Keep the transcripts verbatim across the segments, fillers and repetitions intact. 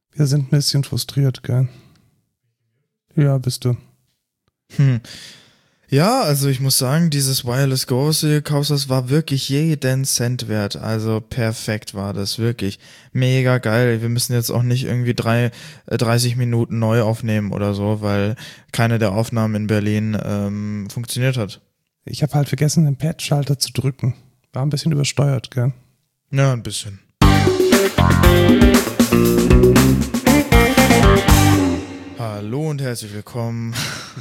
Wir sind ein bisschen frustriert, gell? Ja, bist du. Hm. Ja, also ich muss sagen, dieses Wireless Go, was du dir gekauft hast, war wirklich jeden Cent wert. Also perfekt war das, wirklich. Mega geil. Wir müssen jetzt auch nicht irgendwie drei, äh, dreißig Minuten neu aufnehmen oder so, weil keine der Aufnahmen in Berlin ähm, funktioniert hat. Ich habe halt vergessen, den Pad-Schalter zu drücken. War ein bisschen übersteuert, gell? Ja, ein bisschen. Hallo und herzlich willkommen.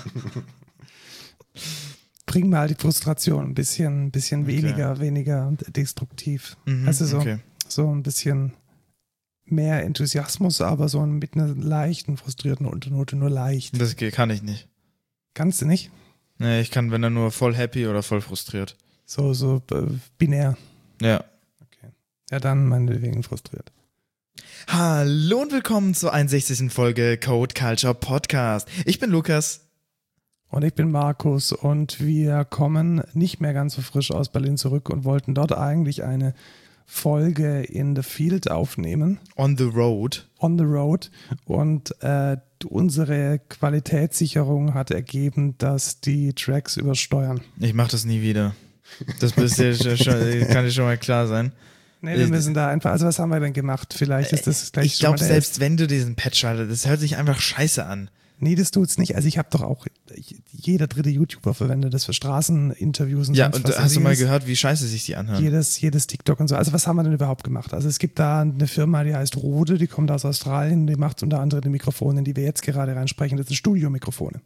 Bring mal die Frustration ein bisschen, ein bisschen Okay. weniger, weniger destruktiv. Mhm, also so, okay. so ein bisschen mehr Enthusiasmus, aber so mit einer leichten, frustrierten Unternote, nur leicht. Das geht- kann ich nicht. Kannst du nicht? Nee, ich kann, wenn dann nur voll happy oder voll frustriert. So, so äh, binär. Ja. Okay. Ja, dann meinetwegen frustriert. Hallo und willkommen zur einundsechzigsten Folge Code Culture Podcast. Ich bin Lukas. Und ich bin Markus und wir kommen nicht mehr ganz so frisch aus Berlin zurück und wollten dort eigentlich eine Folge in the Field aufnehmen. On the road. On the road. Und äh, unsere Qualitätssicherung hat ergeben, dass die Tracks übersteuern. Ich mach das nie wieder. Das bist ja schon, kann dir schon mal klar sein. Nee, wir müssen da einfach, also was haben wir denn gemacht? Vielleicht ist das gleich Ich schon mal glaube, der selbst wenn du diesen Patch schaltest, das hört sich einfach scheiße an. Nee, das tut's nicht. Also ich habe doch auch, jeder dritte YouTuber verwendet das für Straßeninterviews und Ja, sonst und was. hast Also du mal jedes, gehört, wie scheiße sich die anhören? jedes, jedes TikTok und so. Also was haben wir denn überhaupt gemacht? Also es gibt da eine Firma, die heißt Rode, die kommt aus Australien, die macht unter anderem die Mikrofone, in die wir jetzt gerade reinsprechen. Das sind Studiomikrofone.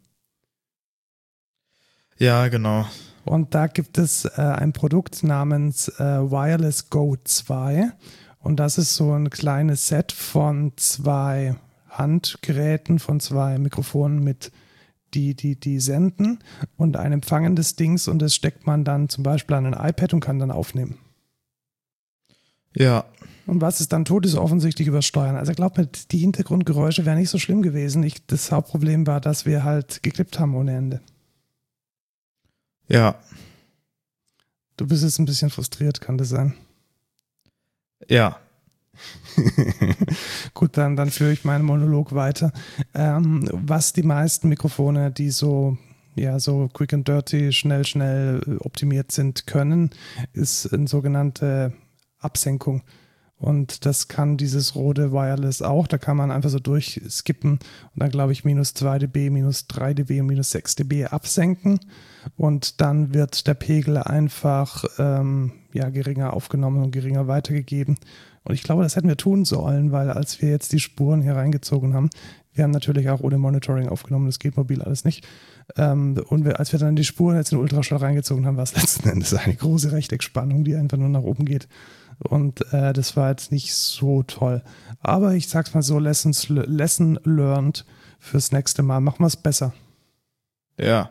Ja, genau. Und da gibt es äh, ein Produkt namens äh, Wireless Go zwei. Und das ist so ein kleines Set von zwei Handgeräten, von zwei Mikrofonen mit die, die, die senden und ein empfangendes Dings, und das steckt man dann zum Beispiel an ein iPad und kann dann aufnehmen. Ja. Und was es dann tut, ist offensichtlich übersteuern. Also ich glaube, die Hintergrundgeräusche wären nicht so schlimm gewesen. Ich, das Hauptproblem war, dass wir halt geklippt haben ohne Ende. Ja. Du bist jetzt ein bisschen frustriert, kann das sein? Ja. Gut, dann, dann führe ich meinen Monolog weiter. Ähm, was die meisten Mikrofone, die so, ja, so quick and dirty, schnell, schnell optimiert sind, können, ist eine sogenannte Absenkung. Und das kann dieses Rode Wireless auch. Da kann man einfach so durchskippen und dann, glaube ich, minus zwei dB, minus drei dB und minus sechs dB absenken. Und dann wird der Pegel einfach ähm, ja, geringer aufgenommen und geringer weitergegeben. Und ich glaube, das hätten wir tun sollen, weil als wir jetzt die Spuren hier reingezogen haben, wir haben natürlich auch ohne Monitoring aufgenommen, das geht mobil alles nicht. Ähm, und wir, als wir dann die Spuren jetzt in Ultraschall reingezogen haben, war es letzten Endes eine große Rechteckspannung, die einfach nur nach oben geht. Und äh, das war jetzt nicht so toll. Aber ich sag's mal so, Lessons, Lesson learned fürs nächste Mal. Machen wir es besser. Ja.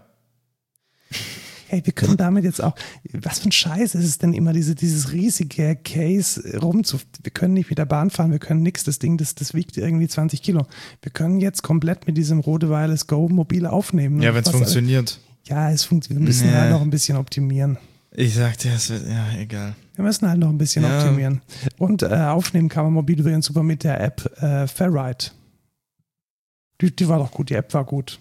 Hey, wir können damit jetzt auch, was für ein Scheiß ist es denn immer, diese, dieses riesige Case rumzu, wir können nicht mit der Bahn fahren, wir können nichts, das Ding, das, das wiegt irgendwie zwanzig Kilo. Wir können jetzt komplett mit diesem Rode Wireless Go mobil aufnehmen. Ja, wenn es funktioniert. Ja, es funktioniert, wir müssen Nee. halt noch ein bisschen optimieren. Ich sag dir, es wird, ja, egal. Wir müssen halt noch ein bisschen Ja. optimieren. Und äh, aufnehmen kann man mobil übrigens super mit der App äh, Ferrite. Die, die war doch gut, die App war gut.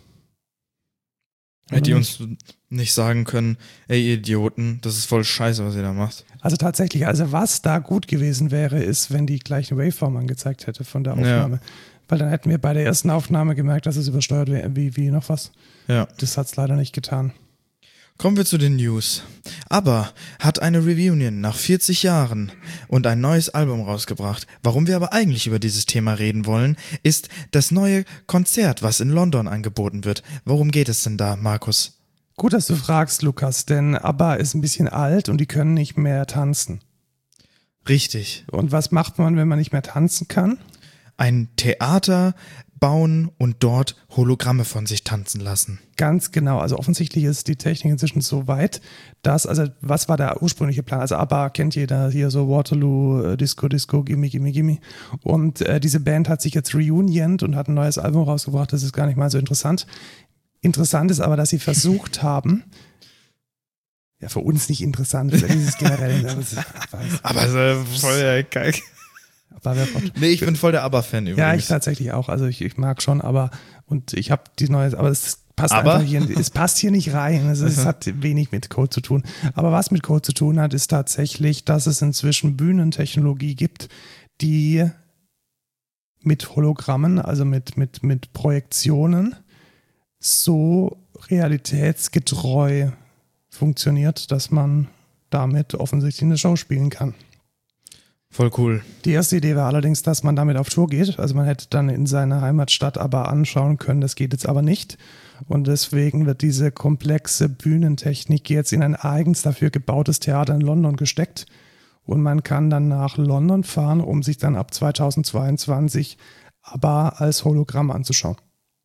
Hätte die Oder uns nicht sagen können, ey, ihr Idioten, das ist voll scheiße, was ihr da macht. Also tatsächlich, also was da gut gewesen wäre, ist, wenn die gleiche Waveform angezeigt hätte von der Ja. Aufnahme. Weil dann hätten wir bei der ersten Aufnahme gemerkt, dass es übersteuert wäre, wie, wie noch was. Ja. Das hat es leider nicht getan. Kommen wir zu den News. ABBA hat eine Reunion nach vierzig Jahren und ein neues Album rausgebracht. Warum wir aber eigentlich über dieses Thema reden wollen, ist das neue Konzert, was in London angeboten wird. Worum geht es denn da, Markus? Gut, dass du fragst, Lukas, denn ABBA ist ein bisschen alt und die können nicht mehr tanzen. Richtig. Und was macht man, wenn man nicht mehr tanzen kann? Ein Theater bauen und dort Hologramme von sich tanzen lassen. Ganz genau, also offensichtlich ist die Technik inzwischen so weit, dass, also was war der ursprüngliche Plan? Also ABBA kennt jeder, hier so Waterloo, äh, Disco, Disco, Gimme, Gimme, Gimme. Und äh, diese Band hat sich jetzt reuniont und hat ein neues Album rausgebracht, das ist gar nicht mal so interessant. Interessant ist aber, dass sie versucht haben, ja, für uns nicht interessant, für dieses generell. Aber so voll geil. Barwerfauto. Nee, ich bin voll der ABBA-Fan übrigens. Ja, ich tatsächlich auch. Also ich, ich mag schon, aber und ich habe die neue, aber es passt aber? einfach hier, es passt hier nicht rein. Es, es hat wenig mit Code zu tun. Aber was mit Code zu tun hat, ist tatsächlich, dass es inzwischen Bühnentechnologie gibt, die mit Hologrammen, also mit, mit, mit Projektionen, so realitätsgetreu funktioniert, dass man damit offensichtlich eine Show spielen kann. Voll cool. Die erste Idee war allerdings, dass man damit auf Tour geht. Also man hätte dann in seiner Heimatstadt aber anschauen können, das geht jetzt aber nicht. Und deswegen wird diese komplexe Bühnentechnik jetzt in ein eigens dafür gebautes Theater in London gesteckt. Und man kann dann nach London fahren, um sich dann ab zweitausendzweiundzwanzig aber als Hologramm anzuschauen.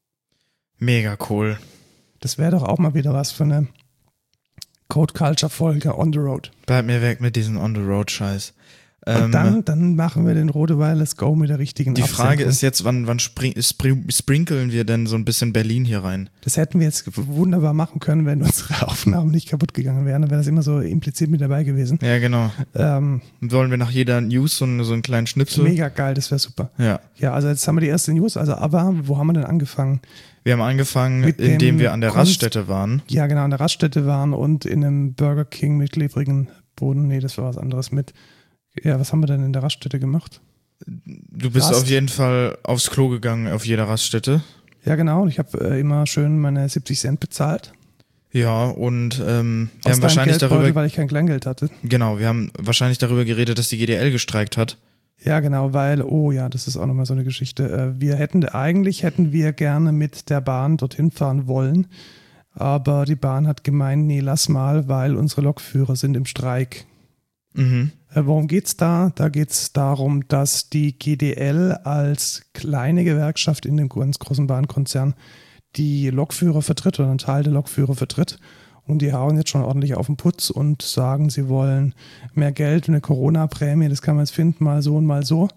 Mega cool. Das wäre doch auch mal wieder was für eine Code-Culture-Folge on the road. Bleib mir weg mit diesem On-the-Road-Scheiß. Und Ähm, dann, dann machen wir den Rode Wireless Go mit der richtigen Die Absenkung. Frage ist jetzt, wann, wann spring, spring, sprinkeln wir denn so ein bisschen Berlin hier rein? Das hätten wir jetzt wunderbar machen können, wenn unsere Aufnahmen nicht kaputt gegangen wären. Dann wäre das immer so implizit mit dabei gewesen. Ja, genau. Ähm, Und wollen wir nach jeder News so, einen- so einen kleinen Schnipsel? mega geil, das wäre super. Ja. Ja, also jetzt haben wir die erste News. Also aber, wo haben wir denn angefangen? Wir haben angefangen, Mit dem indem wir an der Kunst- Raststätte waren. Ja, genau, an der Raststätte waren und in einem Burger King mit klebrigen Boden. Nee, das war was anderes mit. Ja, was haben wir denn in der Raststätte gemacht? Du bist Rast. auf jeden Fall aufs Klo gegangen auf jeder Raststätte. Ja, genau. Und ich habe äh, immer schön meine siebzig Cent bezahlt. Ja, und ähm, wir Aus haben deinem wahrscheinlich Geldbeutel, darüber, weil ich kein Kleingeld hatte. genau, wir haben wahrscheinlich darüber geredet, dass die G D L gestreikt hat. Ja, genau, weil, oh ja, das ist auch nochmal so eine Geschichte. Äh, Wir hätten, eigentlich hätten wir gerne mit der Bahn dorthin fahren wollen, aber die Bahn hat gemeint, nee, lass mal, weil unsere Lokführer sind im Streik. Mhm. Äh, Worum geht's da? Da geht's darum, dass die G D L als kleine Gewerkschaft in dem ganz großen Bahnkonzern die Lokführer vertritt oder einen Teil der Lokführer vertritt. Und die hauen jetzt schon ordentlich auf den Putz und sagen, sie wollen mehr Geld, eine Corona-Prämie, das kann man jetzt finden, mal so und mal so.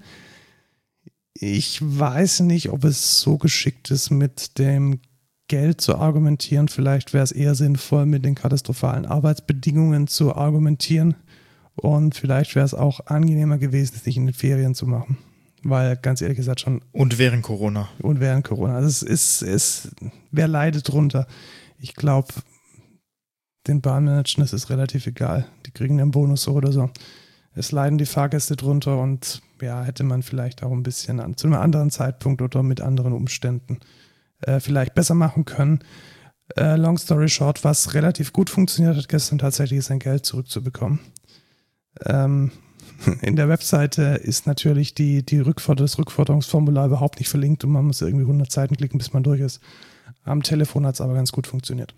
Ich weiß nicht, ob es so geschickt ist, mit dem Geld zu argumentieren. Vielleicht wäre es eher sinnvoll, mit den katastrophalen Arbeitsbedingungen zu argumentieren. Und vielleicht wäre es auch angenehmer gewesen, es nicht in den Ferien zu machen. Weil, ganz ehrlich gesagt, schon Und während Corona. und während Corona. Also es ist, es, wer leidet drunter? Ich glaube, den Bahnmanagern ist es relativ egal. Die kriegen einen Bonus so oder so. Es leiden die Fahrgäste drunter und ja, hätte man vielleicht auch ein bisschen an, zu einem anderen Zeitpunkt oder mit anderen Umständen äh, vielleicht besser machen können. Äh, long story short, was relativ gut funktioniert hat gestern tatsächlich, ist sein Geld zurückzubekommen. Ähm, in der Webseite ist natürlich die, die Rückforder- das Rückforderungsformular überhaupt nicht verlinkt und man muss irgendwie hundert Seiten klicken, bis man durch ist. Am Telefon hat es aber ganz gut funktioniert.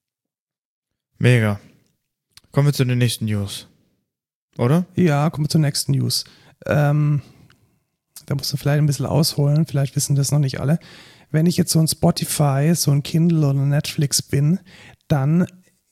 Mega. Kommen wir zu den nächsten News. Oder? Ja, kommen wir zur nächsten News. Ähm, da musst du vielleicht ein bisschen ausholen, vielleicht wissen das noch nicht alle. Wenn ich jetzt so ein Spotify, so ein Kindle oder Netflix bin, dann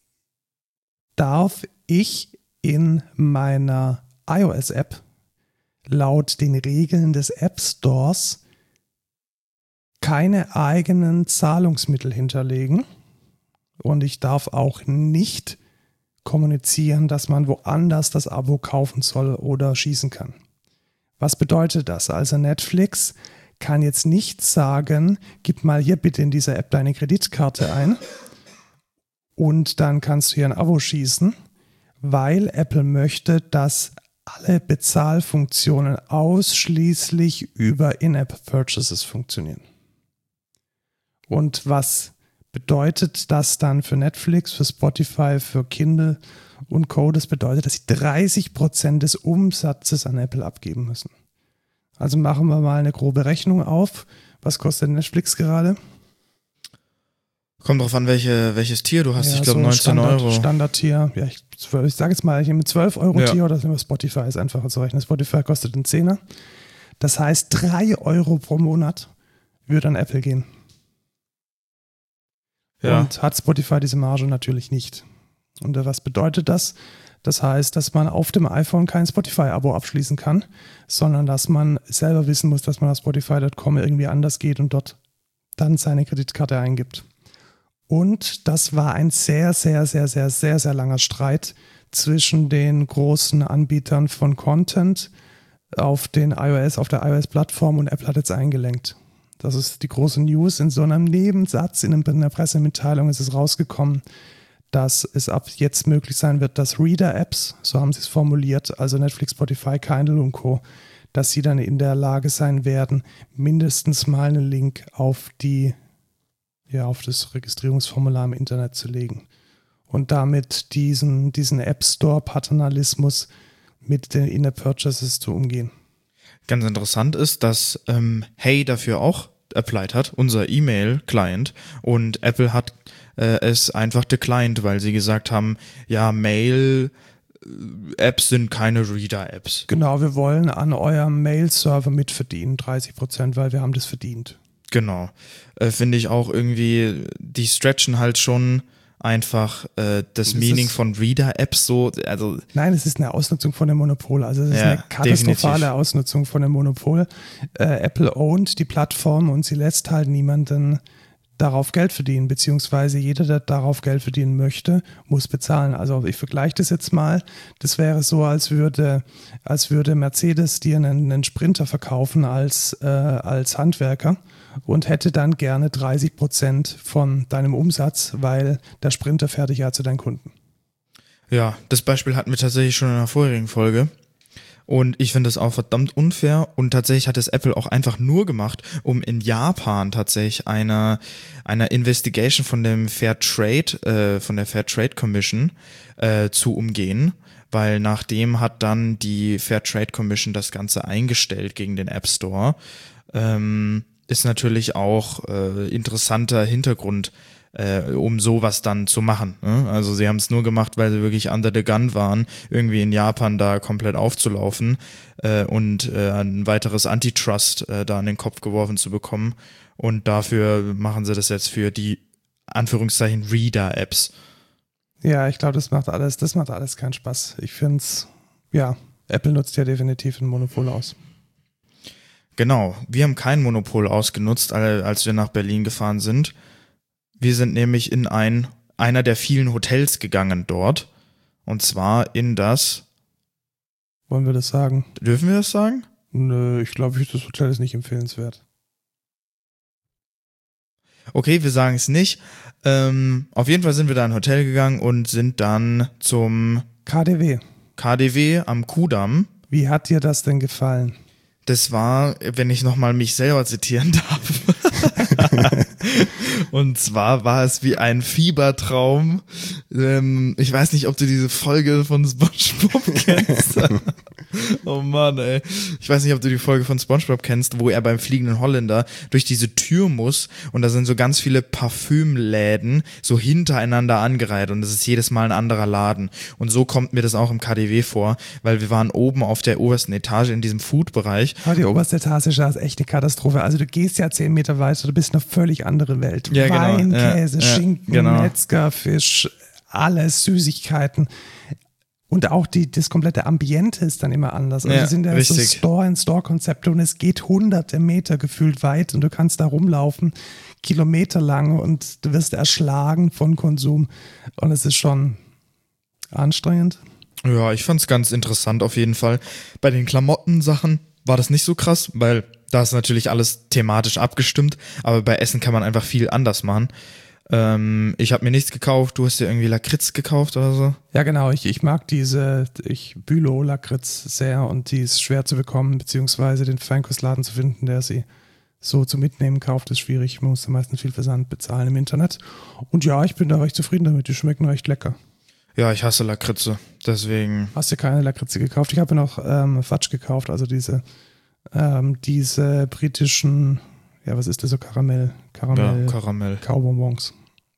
darf ich in meiner iOS-App laut den Regeln des App Stores keine eigenen Zahlungsmittel hinterlegen. Und ich darf auch nicht kommunizieren, dass man woanders das Abo kaufen soll oder schießen kann. Was bedeutet das? Also Netflix kann jetzt nicht sagen, gib mal hier bitte in dieser App deine Kreditkarte ein und dann kannst du hier ein Abo schießen, weil Apple möchte, dass alle Bezahlfunktionen ausschließlich über In-App-Purchases funktionieren. Und was bedeutet das dann für Netflix, für Spotify, für Kindle und Co.? Das bedeutet, dass sie dreißig Prozent des Umsatzes an Apple abgeben müssen. Also machen wir mal eine grobe Rechnung auf. Was kostet Netflix gerade? Kommt drauf an, welche, welches Tier du hast. Ja, ich glaube so neunzehn Standard, Euro. Standard-Tier. Ja, ich, ich sage jetzt mal, ich nehme zwölf Euro Ja. Tier oder nehmen wir Spotify, ist einfacher zu rechnen. Spotify kostet einen Zehner. Das heißt, drei Euro pro Monat würde an Apple gehen. Ja. Und hat Spotify diese Marge natürlich nicht. Und äh, was bedeutet das? Das heißt, dass man auf dem iPhone kein Spotify-Abo abschließen kann, sondern dass man selber wissen muss, dass man auf Spotify Punkt com irgendwie anders geht und dort dann seine Kreditkarte eingibt. Und das war ein sehr, sehr, sehr, sehr, sehr, sehr langer Streit zwischen den großen Anbietern von Content, auf den iOS, auf der iOS-Plattform und Apple hat jetzt eingelenkt. Das ist die große News. In so einem Nebensatz in einer Pressemitteilung ist es rausgekommen, dass es ab jetzt möglich sein wird, dass Reader-Apps, so haben sie es formuliert, also Netflix, Spotify, Kindle und Co., dass sie dann in der Lage sein werden, mindestens mal einen Link auf die, ja, auf das Registrierungsformular im Internet zu legen. Und damit diesen, diesen App Store-Paternalismus mit den In-App-Purchases zu umgehen. Ganz interessant ist, dass ähm, Hey dafür auch applied hat, unser E-Mail-Client, und Apple hat äh, es einfach declined, weil sie gesagt haben, ja, Mail-Apps sind keine Reader-Apps. Genau, wir wollen an eurem Mail-Server mitverdienen, dreißig Prozent, weil wir haben das verdient. Genau. Äh, finde ich auch irgendwie, die stretchen halt schon einfach äh, das, das Meaning von Reader-Apps so, also... Nein, es ist eine Ausnutzung von dem Monopol, also es ist ja, eine katastrophale definitiv. Ausnutzung von dem Monopol. Äh, Apple ownt die Plattform und sie lässt halt niemanden darauf Geld verdienen, beziehungsweise jeder, der darauf Geld verdienen möchte, muss bezahlen. Also ich vergleiche das jetzt mal, das wäre so, als würde, als würde Mercedes dir einen, einen Sprinter verkaufen als, äh, als Handwerker und hätte dann gerne dreißig Prozent von deinem Umsatz, weil der Sprinter fährt dich ja zu deinen Kunden. Ja, das Beispiel hatten wir tatsächlich schon in einer vorherigen Folge. Und ich finde das auch verdammt unfair. Und tatsächlich hat es Apple auch einfach nur gemacht, um in Japan tatsächlich einer einer Investigation von dem Fair Trade, äh, von der Fair Trade Commission äh, zu umgehen. Weil nachdem hat dann die Fair Trade Commission das Ganze eingestellt gegen den App Store. Ähm, ist natürlich auch äh, interessanter Hintergrund, äh, um sowas dann zu machen. Ne? Also sie haben es nur gemacht, weil sie wirklich under the gun waren, irgendwie in Japan da komplett aufzulaufen äh, und äh, ein weiteres Antitrust äh, da an den Kopf geworfen zu bekommen. Und dafür machen sie das jetzt für die Anführungszeichen Reader-Apps. Ja, ich glaube, das macht alles, das macht alles keinen Spaß. Ich finde es, ja, Apple nutzt ja definitiv ein Monopol aus. Genau, wir haben kein Monopol ausgenutzt, als wir nach Berlin gefahren sind. Wir sind nämlich in ein einer der vielen Hotels gegangen dort. Und zwar in das... Wollen wir das sagen? Dürfen wir das sagen? Nö, ich glaube, das Hotel ist nicht empfehlenswert. Okay, wir sagen es nicht. Ähm, auf jeden Fall sind wir da in ein Hotel gegangen und sind dann zum K D W. K D W am Kudamm. Wie hat dir das denn gefallen? Das war, wenn ich nochmal mich selber zitieren darf. Und zwar war es wie ein Fiebertraum. Ähm, ich weiß nicht, ob du diese Folge von SpongeBob kennst. Oh Mann, ey. Ich weiß nicht, ob du die Folge von SpongeBob kennst, wo er beim fliegenden Holländer durch diese Tür muss und da sind so ganz viele Parfümläden so hintereinander angereiht und es ist jedes Mal ein anderer Laden. Und so kommt mir das auch im K D W vor, weil wir waren oben auf der obersten Etage in diesem Food-Bereich. Aber die oberste Etage ist echt eine Katastrophe. Also du gehst ja zehn Meter weiter, du bist in eine völlig andere Welt. Ja, Wein, genau. Käse, ja, Schinken, ja, genau. Metzger, Fisch, alles, Süßigkeiten. Und auch die, das komplette Ambiente ist dann immer anders. Also ja, sind ja so Store-in-Store-Konzepte und es geht hunderte Meter gefühlt weit und du kannst da rumlaufen, kilometerlang und du wirst erschlagen von Konsum. Und es ist schon anstrengend. Ja, ich fand's ganz interessant auf jeden Fall. Bei den Klamottensachen war das nicht so krass, weil da ist natürlich alles thematisch abgestimmt, aber bei Essen kann man einfach viel anders machen. Ähm, ich habe mir nichts gekauft, du hast dir irgendwie Lakritz gekauft oder so? Ja genau, ich, ich mag diese ich Bülow-Lakritz sehr und die ist schwer zu bekommen, beziehungsweise den Feinkostladen zu finden, der sie so zum Mitnehmen kauft, ist schwierig. Man muss da meistens viel Versand bezahlen im Internet. Und ja, ich bin da recht zufrieden damit, die schmecken recht lecker. Ja, ich hasse Lakritze, deswegen... Hast du keine Lakritze gekauft? Ich habe mir noch ähm, Fudge gekauft, also diese ähm, diese britischen, ja was ist das so, Karamell, Karamell, ja, Karamell. Kaubonbons.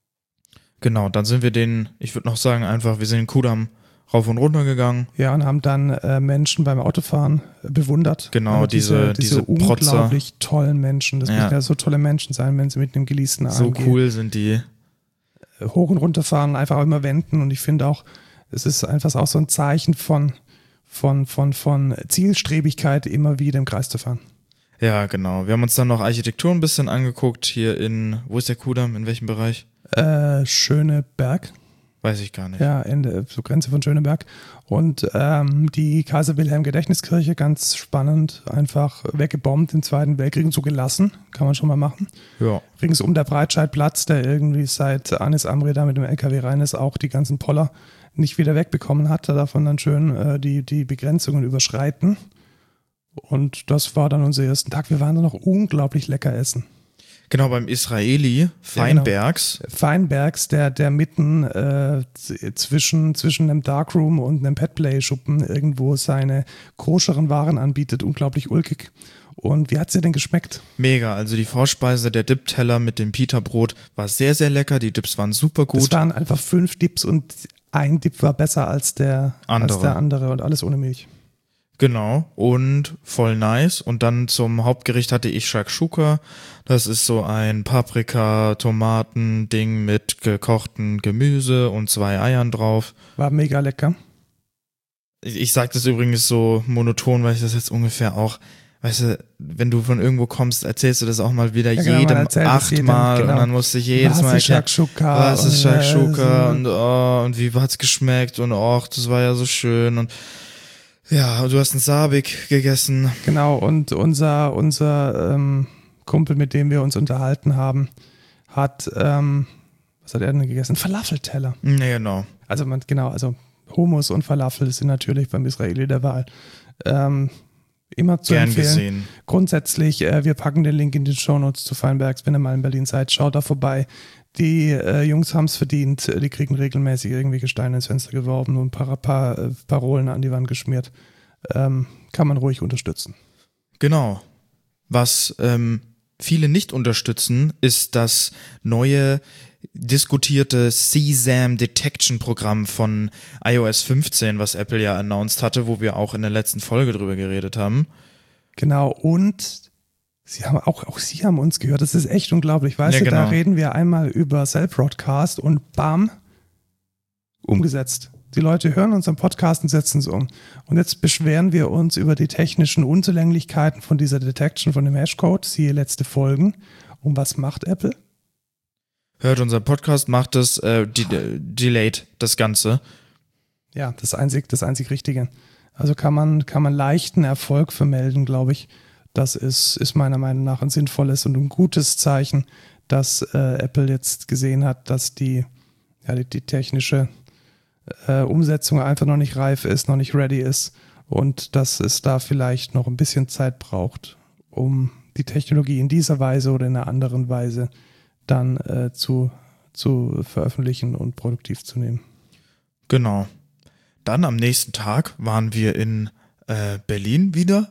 Genau, dann sind wir den, ich würde noch sagen einfach, wir sind den Kudamm rauf und runter gegangen. Ja, und haben dann äh, Menschen beim Autofahren äh, bewundert. Genau, äh, diese, diese, diese unglaublich Protzer. Tollen Menschen. Das ja. müssen ja so tolle Menschen sein, wenn sie mit einem geleasten A M G so cool sind die. Hoch und runter fahren, einfach auch immer wenden. Und ich finde auch, es ist einfach auch so ein Zeichen von, von, von, von Zielstrebigkeit, immer wieder im Kreis zu fahren. Ja, genau. Wir haben uns dann noch Architektur ein bisschen angeguckt, hier in, wo ist der Kudamm, in welchem Bereich? Äh, Schöneberg. Weiß ich gar nicht. Ja, Ende, so Grenze von Schöneberg. Und ähm, die Kaiser-Wilhelm-Gedächtniskirche, ganz spannend, einfach weggebombt im Zweiten Weltkrieg und so gelassen, kann man schon mal machen. Ja. Ringsum der Breitscheidplatz, der irgendwie seit Anis Amri da mit dem L K W rein ist, auch die ganzen Poller nicht wieder wegbekommen hat, da davon dann schön äh, die, die Begrenzungen überschreiten. Und das war dann unser ersten Tag. Wir waren dann noch unglaublich lecker essen. Genau, beim Israeli, Feinbergs. Ja, genau. Feinbergs, der, der mitten äh, zwischen, zwischen einem Darkroom und einem Petplay-Schuppen irgendwo seine koscheren Waren anbietet. Unglaublich ulkig. Und wie hat es dir denn geschmeckt? Mega, also die Vorspeise, der Dip-Teller mit dem Pita-Brot war sehr, sehr lecker. Die Dips waren super gut. Es waren einfach fünf Dips und ein Dip war besser als der andere, als der andere und alles ohne Milch. Genau, und voll nice. Und dann zum Hauptgericht hatte ich Shakshuka. Das ist so ein Paprika-Tomaten-Ding mit gekochten Gemüse und zwei Eiern drauf. War mega lecker. Ich, ich sag das übrigens so monoton, weil ich das jetzt ungefähr auch, weißt du, wenn du von irgendwo kommst, erzählst du das auch mal wieder ja, genau, jedem achtmal genau. Und dann musst du jedes was Mal erklären, was ist Shakshuka und, oh, und wie hat's geschmeckt und oh, das war ja so schön und ja, du hast einen Sabik gegessen. Genau, und unser, unser ähm, Kumpel, mit dem wir uns unterhalten haben, hat, ähm, was hat er denn gegessen? Falafelteller. Nee, genau. Also man, genau, also Hummus und Falafel sind natürlich beim Israeli der Wahl. Ähm, immer zu Gern empfehlen. Gesehen. Grundsätzlich, äh, wir packen den Link in die Shownotes zu Feinbergs, wenn ihr mal in Berlin seid, schaut da vorbei. Die äh, Jungs haben es verdient, die kriegen regelmäßig irgendwelche Steine ins Fenster geworfen und ein paar, paar äh, Parolen an die Wand geschmiert. Ähm, kann man ruhig unterstützen. Genau. Was ähm, viele nicht unterstützen, ist das neue diskutierte C S A M Detection Programm von i O S fünfzehn, was Apple ja announced hatte, wo wir auch in der letzten Folge drüber geredet haben. Genau, und Sie haben auch, auch Sie haben uns gehört, das ist echt unglaublich. Weißt ja, du, genau. Da reden wir einmal über Cell-Broadcast und bam, umgesetzt. Die Leute hören unseren Podcast und setzen es um. Und jetzt beschweren wir uns über die technischen Unzulänglichkeiten von dieser Detection, von dem Hashcode, siehe letzte Folgen. Und was macht Apple? Hört unser Podcast, macht es, äh, de- delayed das Ganze. Ja, das einzig, das einzig Richtige. Also kann man, kann man leichten Erfolg vermelden, glaube ich. Das ist, ist meiner Meinung nach ein sinnvolles und ein gutes Zeichen, dass äh, Apple jetzt gesehen hat, dass die, ja, die, die technische äh, Umsetzung einfach noch nicht reif ist, noch nicht ready ist und dass es da vielleicht noch ein bisschen Zeit braucht, um die Technologie in dieser Weise oder in einer anderen Weise dann äh, zu, zu veröffentlichen und produktiv zu nehmen. Genau. Dann am nächsten Tag waren wir in äh, Berlin wieder.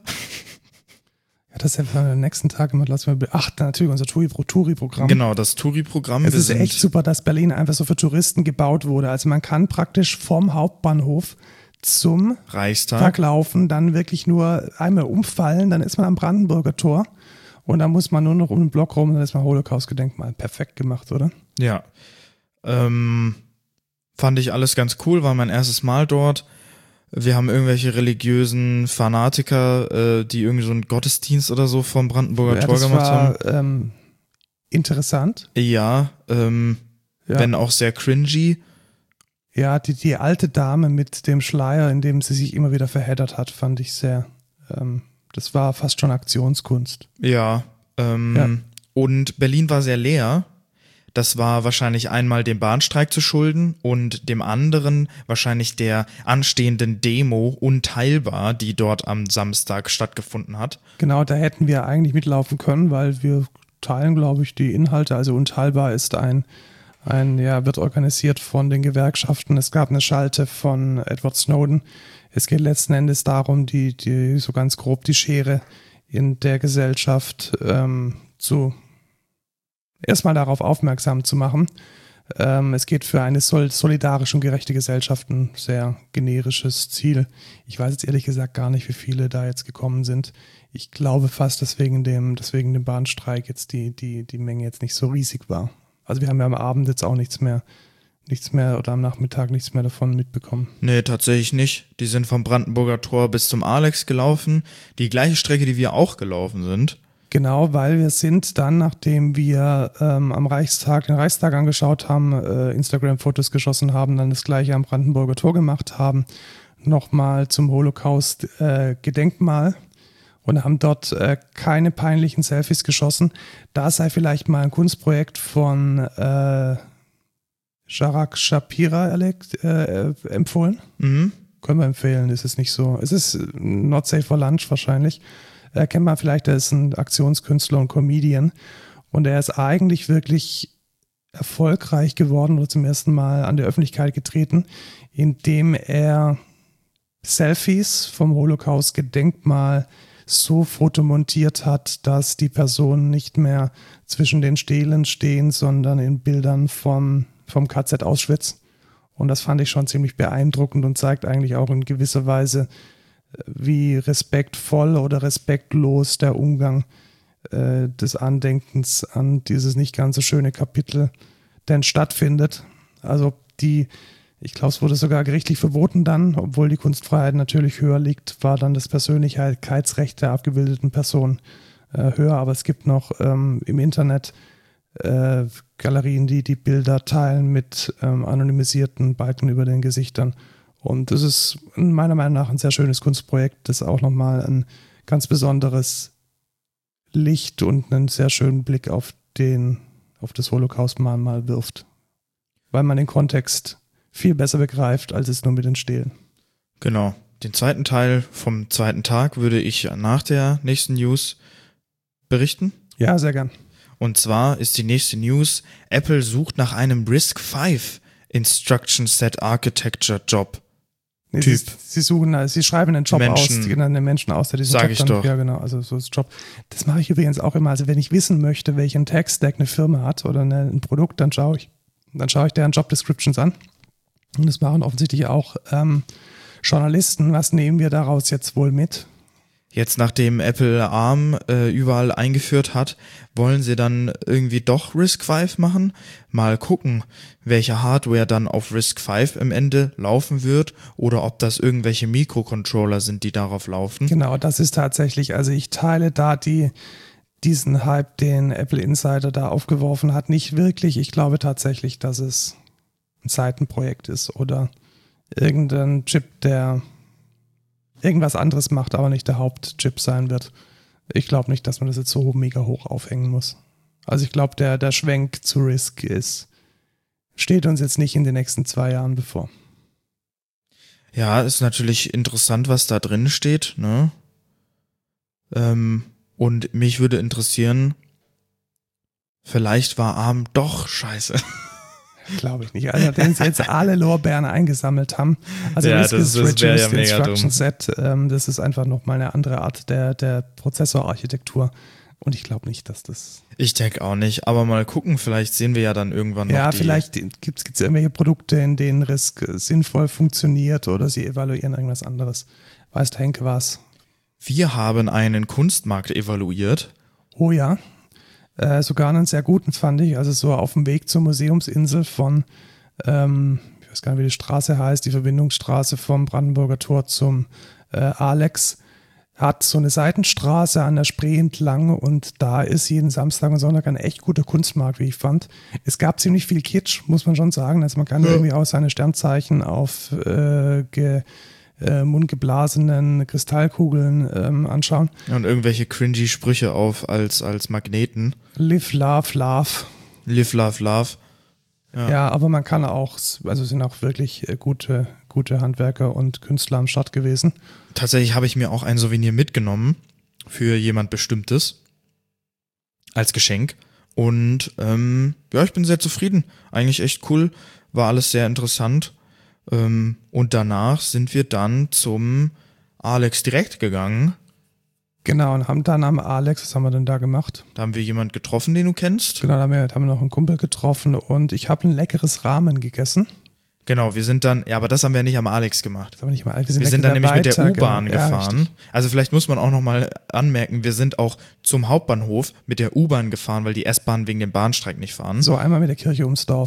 Ja, das ist ja am nächsten Tag immer, lassen wir, ach, natürlich unser Touri-Programm. Genau, das Touri-Programm. Es ist echt super, dass Berlin einfach so für Touristen gebaut wurde. Also man kann praktisch vom Hauptbahnhof zum Reichstag Tag laufen, dann wirklich nur einmal umfallen, dann ist man am Brandenburger Tor und dann muss man nur noch um den Block rum und dann ist man Holocaust-Gedenkmal. Perfekt gemacht, oder? Ja. Ähm, fand ich alles ganz cool, war mein erstes Mal dort. Wir haben irgendwelche religiösen Fanatiker, äh, die irgendwie so einen Gottesdienst oder so vom Brandenburger ja, Tor das gemacht war, haben. Ähm, interessant. Ja, ähm, ja, wenn auch sehr cringy. Ja, die, die alte Dame mit dem Schleier, in dem sie sich immer wieder verheddert hat, fand ich sehr, ähm, das war fast schon Aktionskunst. Ja, ähm, ja, und Berlin war sehr leer. Das war wahrscheinlich einmal dem Bahnstreik zu schulden und dem anderen wahrscheinlich der anstehenden Demo Unteilbar, die dort am Samstag stattgefunden hat. Genau, da hätten wir eigentlich mitlaufen können, weil wir teilen, glaube ich, die Inhalte. Also Unteilbar ist ein, ein, ja, wird organisiert von den Gewerkschaften. Es gab eine Schalte von Edward Snowden. Es geht letzten Endes darum, die, die so ganz grob die Schere in der Gesellschaft ähm, zu erstmal darauf aufmerksam zu machen. Ähm, es geht für eine sol- solidarische und gerechte Gesellschaft ein sehr generisches Ziel. Ich weiß jetzt ehrlich gesagt gar nicht, wie viele da jetzt gekommen sind. Ich glaube fast, dass wegen dem, dass wegen dem Bahnstreik jetzt die, die, die Menge jetzt nicht so riesig war. Also wir haben ja am Abend jetzt auch nichts mehr, nichts mehr oder am Nachmittag nichts mehr davon mitbekommen. Nee, tatsächlich nicht. Die sind vom Brandenburger Tor bis zum Alex gelaufen. Die gleiche Strecke, die wir auch gelaufen sind. Genau, weil wir sind dann, nachdem wir ähm, am Reichstag, den Reichstag angeschaut haben, äh, Instagram-Fotos geschossen haben, dann das gleiche am Brandenburger Tor gemacht haben, nochmal zum Holocaust-Gedenkmal äh, und haben dort äh, keine peinlichen Selfies geschossen. Da sei vielleicht mal ein Kunstprojekt von äh, Jarak Shapira erlegt, äh, empfohlen. Mhm. Können wir empfehlen, ist es nicht so. Es ist not safe for lunch wahrscheinlich. Er kennt man vielleicht, er ist ein Aktionskünstler und Comedian und er ist eigentlich wirklich erfolgreich geworden oder zum ersten Mal an die Öffentlichkeit getreten, indem er Selfies vom Holocaust-Gedenkmal so fotomontiert hat, dass die Personen nicht mehr zwischen den Stelen stehen, sondern in Bildern vom, vom K Z Auschwitz. Und das fand ich schon ziemlich beeindruckend und zeigt eigentlich auch in gewisser Weise, wie respektvoll oder respektlos der Umgang äh, des Andenkens an dieses nicht ganz so schöne Kapitel denn stattfindet. Also die, ich glaube, es wurde sogar gerichtlich verboten dann, obwohl die Kunstfreiheit natürlich höher liegt, war dann das Persönlichkeitsrecht der abgebildeten Person äh, höher. Aber es gibt noch ähm, im Internet äh, Galerien, die die Bilder teilen mit ähm, anonymisierten Balken über den Gesichtern. Und das ist meiner Meinung nach ein sehr schönes Kunstprojekt, das auch nochmal ein ganz besonderes Licht und einen sehr schönen Blick auf den, auf das Holocaust-Mahnmal wirft. Weil man den Kontext viel besser begreift, als es nur mit den Stelen. Genau. Den zweiten Teil vom zweiten Tag würde ich nach der nächsten News berichten. Ja, sehr gern. Und zwar ist die nächste News: Apple sucht nach einem RISC fünf Instruction Set Architecture Job. Nee, Typ. Sie, sie suchen, sie schreiben einen Job Menschen, aus, die einen Menschen aus, der diesen sag Job ich dann, doch. Ja, genau, also so ist Job. Das mache ich übrigens auch immer. Also wenn ich wissen möchte, welchen Tech-Stack eine Firma hat oder eine, ein Produkt, dann schaue ich, dann schaue ich deren Job Descriptions an. Und das machen offensichtlich auch ähm, Journalisten. Was nehmen wir daraus jetzt wohl mit? Jetzt, nachdem Apple ARM äh, überall eingeführt hat, wollen sie dann irgendwie doch RISC fünf machen? Mal gucken, welche Hardware dann auf RISC fünf im Ende laufen wird oder ob das irgendwelche Mikrocontroller sind, die darauf laufen. Genau, das ist tatsächlich, also ich teile da die, diesen Hype, den Apple Insider da aufgeworfen hat, nicht wirklich. Ich glaube tatsächlich, dass es ein Seitenprojekt ist oder irgendein Chip, der irgendwas anderes macht, aber nicht der Hauptchip sein wird. Ich glaube nicht, dass man das jetzt so mega hoch aufhängen muss. Also ich glaube, der, der Schwenk zu RISC ist, steht uns jetzt nicht in den nächsten zwei Jahren bevor. Ja, ist natürlich interessant, was da drin steht, ne? Ähm, und mich würde interessieren, vielleicht war ARM doch scheiße. Glaube ich nicht. Also, nachdem sie jetzt alle Lorbeeren eingesammelt haben. Also ja, RISC das, ist das wäre ja Reduced mega Instruction dumm. Set. Ähm, das ist einfach nochmal eine andere Art der, der Prozessorarchitektur. Und ich glaube nicht, dass das... Ich denke auch nicht, aber mal gucken, vielleicht sehen wir ja dann irgendwann noch Ja, die... vielleicht gibt es irgendwelche Produkte, in denen RISC sinnvoll funktioniert oder sie evaluieren irgendwas anderes. Weiß der Henke was? Wir haben einen Kunstmarkt evaluiert. Oh ja. Äh, sogar einen sehr guten, fand ich. Also so auf dem Weg zur Museumsinsel von, ähm, ich weiß gar nicht, wie die Straße heißt, die Verbindungsstraße vom Brandenburger Tor zum äh, Alex, hat so eine Seitenstraße an der Spree entlang und da ist jeden Samstag und Sonntag ein echt guter Kunstmarkt, wie ich fand. Es gab ziemlich viel Kitsch, muss man schon sagen. Also man kann ja. irgendwie auch seine Sternzeichen auf äh, ge Äh, mundgeblasenen Kristallkugeln ähm, anschauen. Und irgendwelche cringy Sprüche auf als, als Magneten. Live, love, love. Live, love, love. Ja. Ja, aber man kann auch, also sind auch wirklich äh, gute, gute Handwerker und Künstler am Start gewesen. Tatsächlich habe ich mir auch ein Souvenir mitgenommen für jemand Bestimmtes als Geschenk. Und ähm, ja, ich bin sehr zufrieden. Eigentlich echt cool. War alles sehr interessant. Ähm, und danach sind wir dann zum Alex direkt gegangen. Genau, und haben dann am Alex, was haben wir denn da gemacht? Da haben wir jemanden getroffen, den du kennst. Genau, da haben wir, da haben wir noch einen Kumpel getroffen und ich habe ein leckeres Ramen gegessen. Genau, wir sind dann, ja, aber das haben wir nicht am Alex gemacht. Das haben wir nicht mal, wir sind, wir sind dann nämlich mit der U-Bahn ja, gefahren. richtig. Also vielleicht muss man auch nochmal anmerken, wir sind auch zum Hauptbahnhof mit der U-Bahn gefahren, weil die S-Bahn wegen dem Bahnstreik nicht fahren. So, einmal mit der Kirche ums Dorf.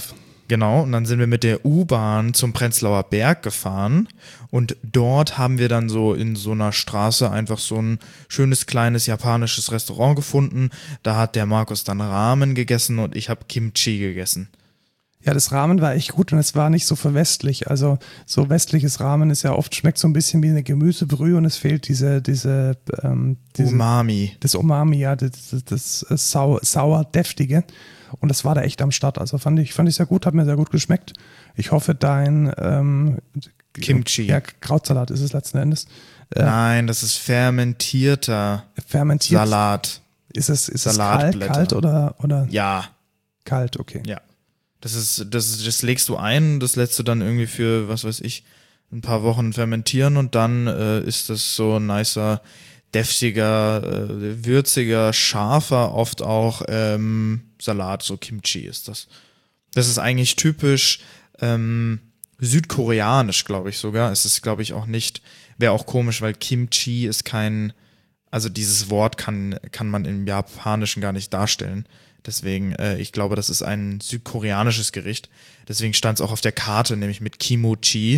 Genau, und dann sind wir mit der U-Bahn zum Prenzlauer Berg gefahren und dort haben wir dann so in so einer Straße einfach so ein schönes kleines japanisches Restaurant gefunden. Da hat der Markus dann Ramen gegessen und ich habe Kimchi gegessen. Ja, das Ramen war echt gut und es war nicht so verwestlich. Also so westliches Ramen ist ja oft, schmeckt so ein bisschen wie eine Gemüsebrühe und es fehlt diese, diese, ähm, diese Umami. Das Umami, ja, das, das, das sau, sauer deftige. Und das war da echt am Start. Also fand ich, fand ich sehr gut, hat mir sehr gut geschmeckt. Ich hoffe, dein ähm, Kimchi. Ja, Krautsalat ist es letzten Endes. Äh, Nein, das ist fermentierter fermentiert. Salat. Ist es, ist es kalt, kalt oder, oder? Ja. Kalt, okay. Ja. Das ist, das, das legst du ein, das lässt du dann irgendwie für, was weiß ich, ein paar Wochen fermentieren und dann äh, ist das so ein nicer, deftiger, äh, würziger, scharfer, oft auch ähm, Salat, so Kimchi ist das. Das ist eigentlich typisch ähm, südkoreanisch, glaube ich sogar. Es ist, glaube ich, auch nicht, wäre auch komisch, weil Kimchi ist kein, also dieses Wort kann, kann man im Japanischen gar nicht darstellen. Deswegen, äh, ich glaube, das ist ein südkoreanisches Gericht. Deswegen stand es auch auf der Karte, nämlich mit Kimochi,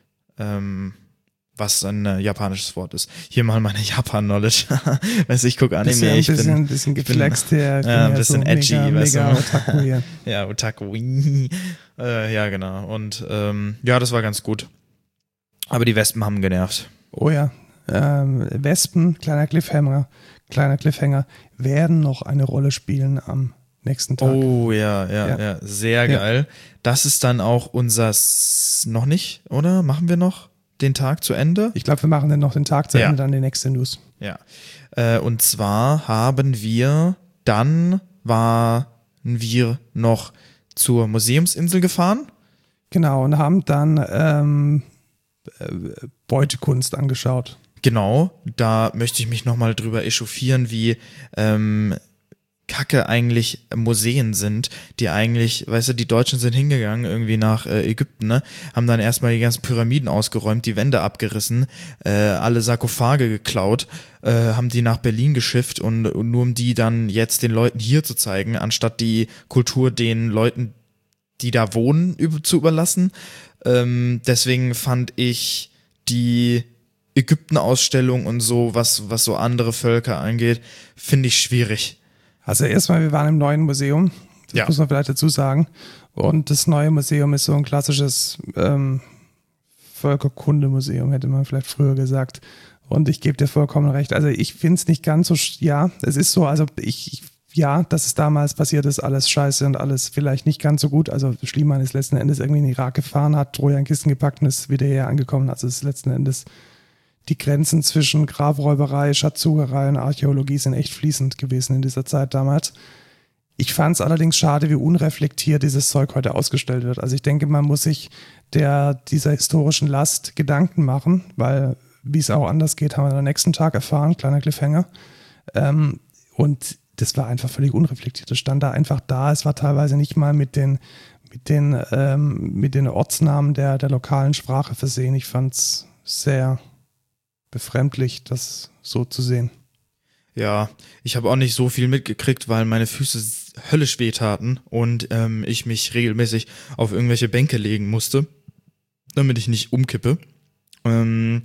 ähm, was ein äh, japanisches Wort ist. Hier mal meine Japan-Knowledge. Weißt du, ich gucke Anime. Bisschen, ich bin bisschen, bisschen geflext hier. Ja, ein bisschen so edgy. Mega, weißt mega du? Otaku hier. Ja, Otaku. äh, ja, genau. Und ähm, ja, das war ganz gut. Aber die Wespen haben genervt. Oh ja. Ähm, Wespen, kleiner Cliffhanger, kleiner Cliffhanger, werden noch eine Rolle spielen am nächsten Tag. Oh ja, ja, ja, ja. Sehr ja. geil. Das ist dann auch unser S- noch nicht, oder? Machen wir noch den Tag zu Ende? Ich glaube, wir machen dann noch den Tag zu Ja. Ende, dann die nächste News. Ja. Äh, und zwar haben wir, dann waren wir noch zur Museumsinsel gefahren. Genau, und haben dann ähm, äh, Beutekunst angeschaut. Genau, da möchte ich mich nochmal drüber echauffieren, wie ähm, kacke eigentlich Museen sind, die eigentlich, weißt du, die Deutschen sind hingegangen irgendwie nach äh, Ägypten, ne, haben dann erstmal die ganzen Pyramiden ausgeräumt, die Wände abgerissen, äh, alle Sarkophage geklaut, äh, haben die nach Berlin geschifft und, und nur um die dann jetzt den Leuten hier zu zeigen, anstatt die Kultur den Leuten, die da wohnen, über, zu überlassen. Ähm, deswegen fand ich die Ägypten-Ausstellung und so, was, was so andere Völker angeht, finde ich schwierig. Also erstmal, wir waren im neuen Museum, das Ja. muss man vielleicht dazu sagen. Und das neue Museum ist so ein klassisches ähm, Völkerkundemuseum, hätte man vielleicht früher gesagt. Und ich gebe dir vollkommen recht. Also ich finde es nicht ganz so, sch- ja, es ist so, also ich, ich ja, dass es damals passiert ist, alles scheiße und alles vielleicht nicht ganz so gut. Also Schliemann ist letzten Endes irgendwie in den Irak gefahren, hat Trojankisten gepackt und ist wieder hier angekommen. Also es ist letzten Endes, die Grenzen zwischen Grabräuberei, Schatzsucherei und Archäologie sind echt fließend gewesen in dieser Zeit damals. Ich fand es allerdings schade, wie unreflektiert dieses Zeug heute ausgestellt wird. Also ich denke, man muss sich der, dieser historischen Last Gedanken machen, weil wie es auch anders geht, haben wir am nächsten Tag erfahren, kleiner Cliffhanger. Ähm, und das war einfach völlig unreflektiert. Das stand da einfach da. Es war teilweise nicht mal mit den, mit den, ähm, mit den Ortsnamen der, der lokalen Sprache versehen. Ich fand es sehr befremdlich, das so zu sehen. Ja, ich habe auch nicht so viel mitgekriegt, weil meine Füße höllisch wehtaten und ähm, ich mich regelmäßig auf irgendwelche Bänke legen musste, damit ich nicht umkippe. Ähm,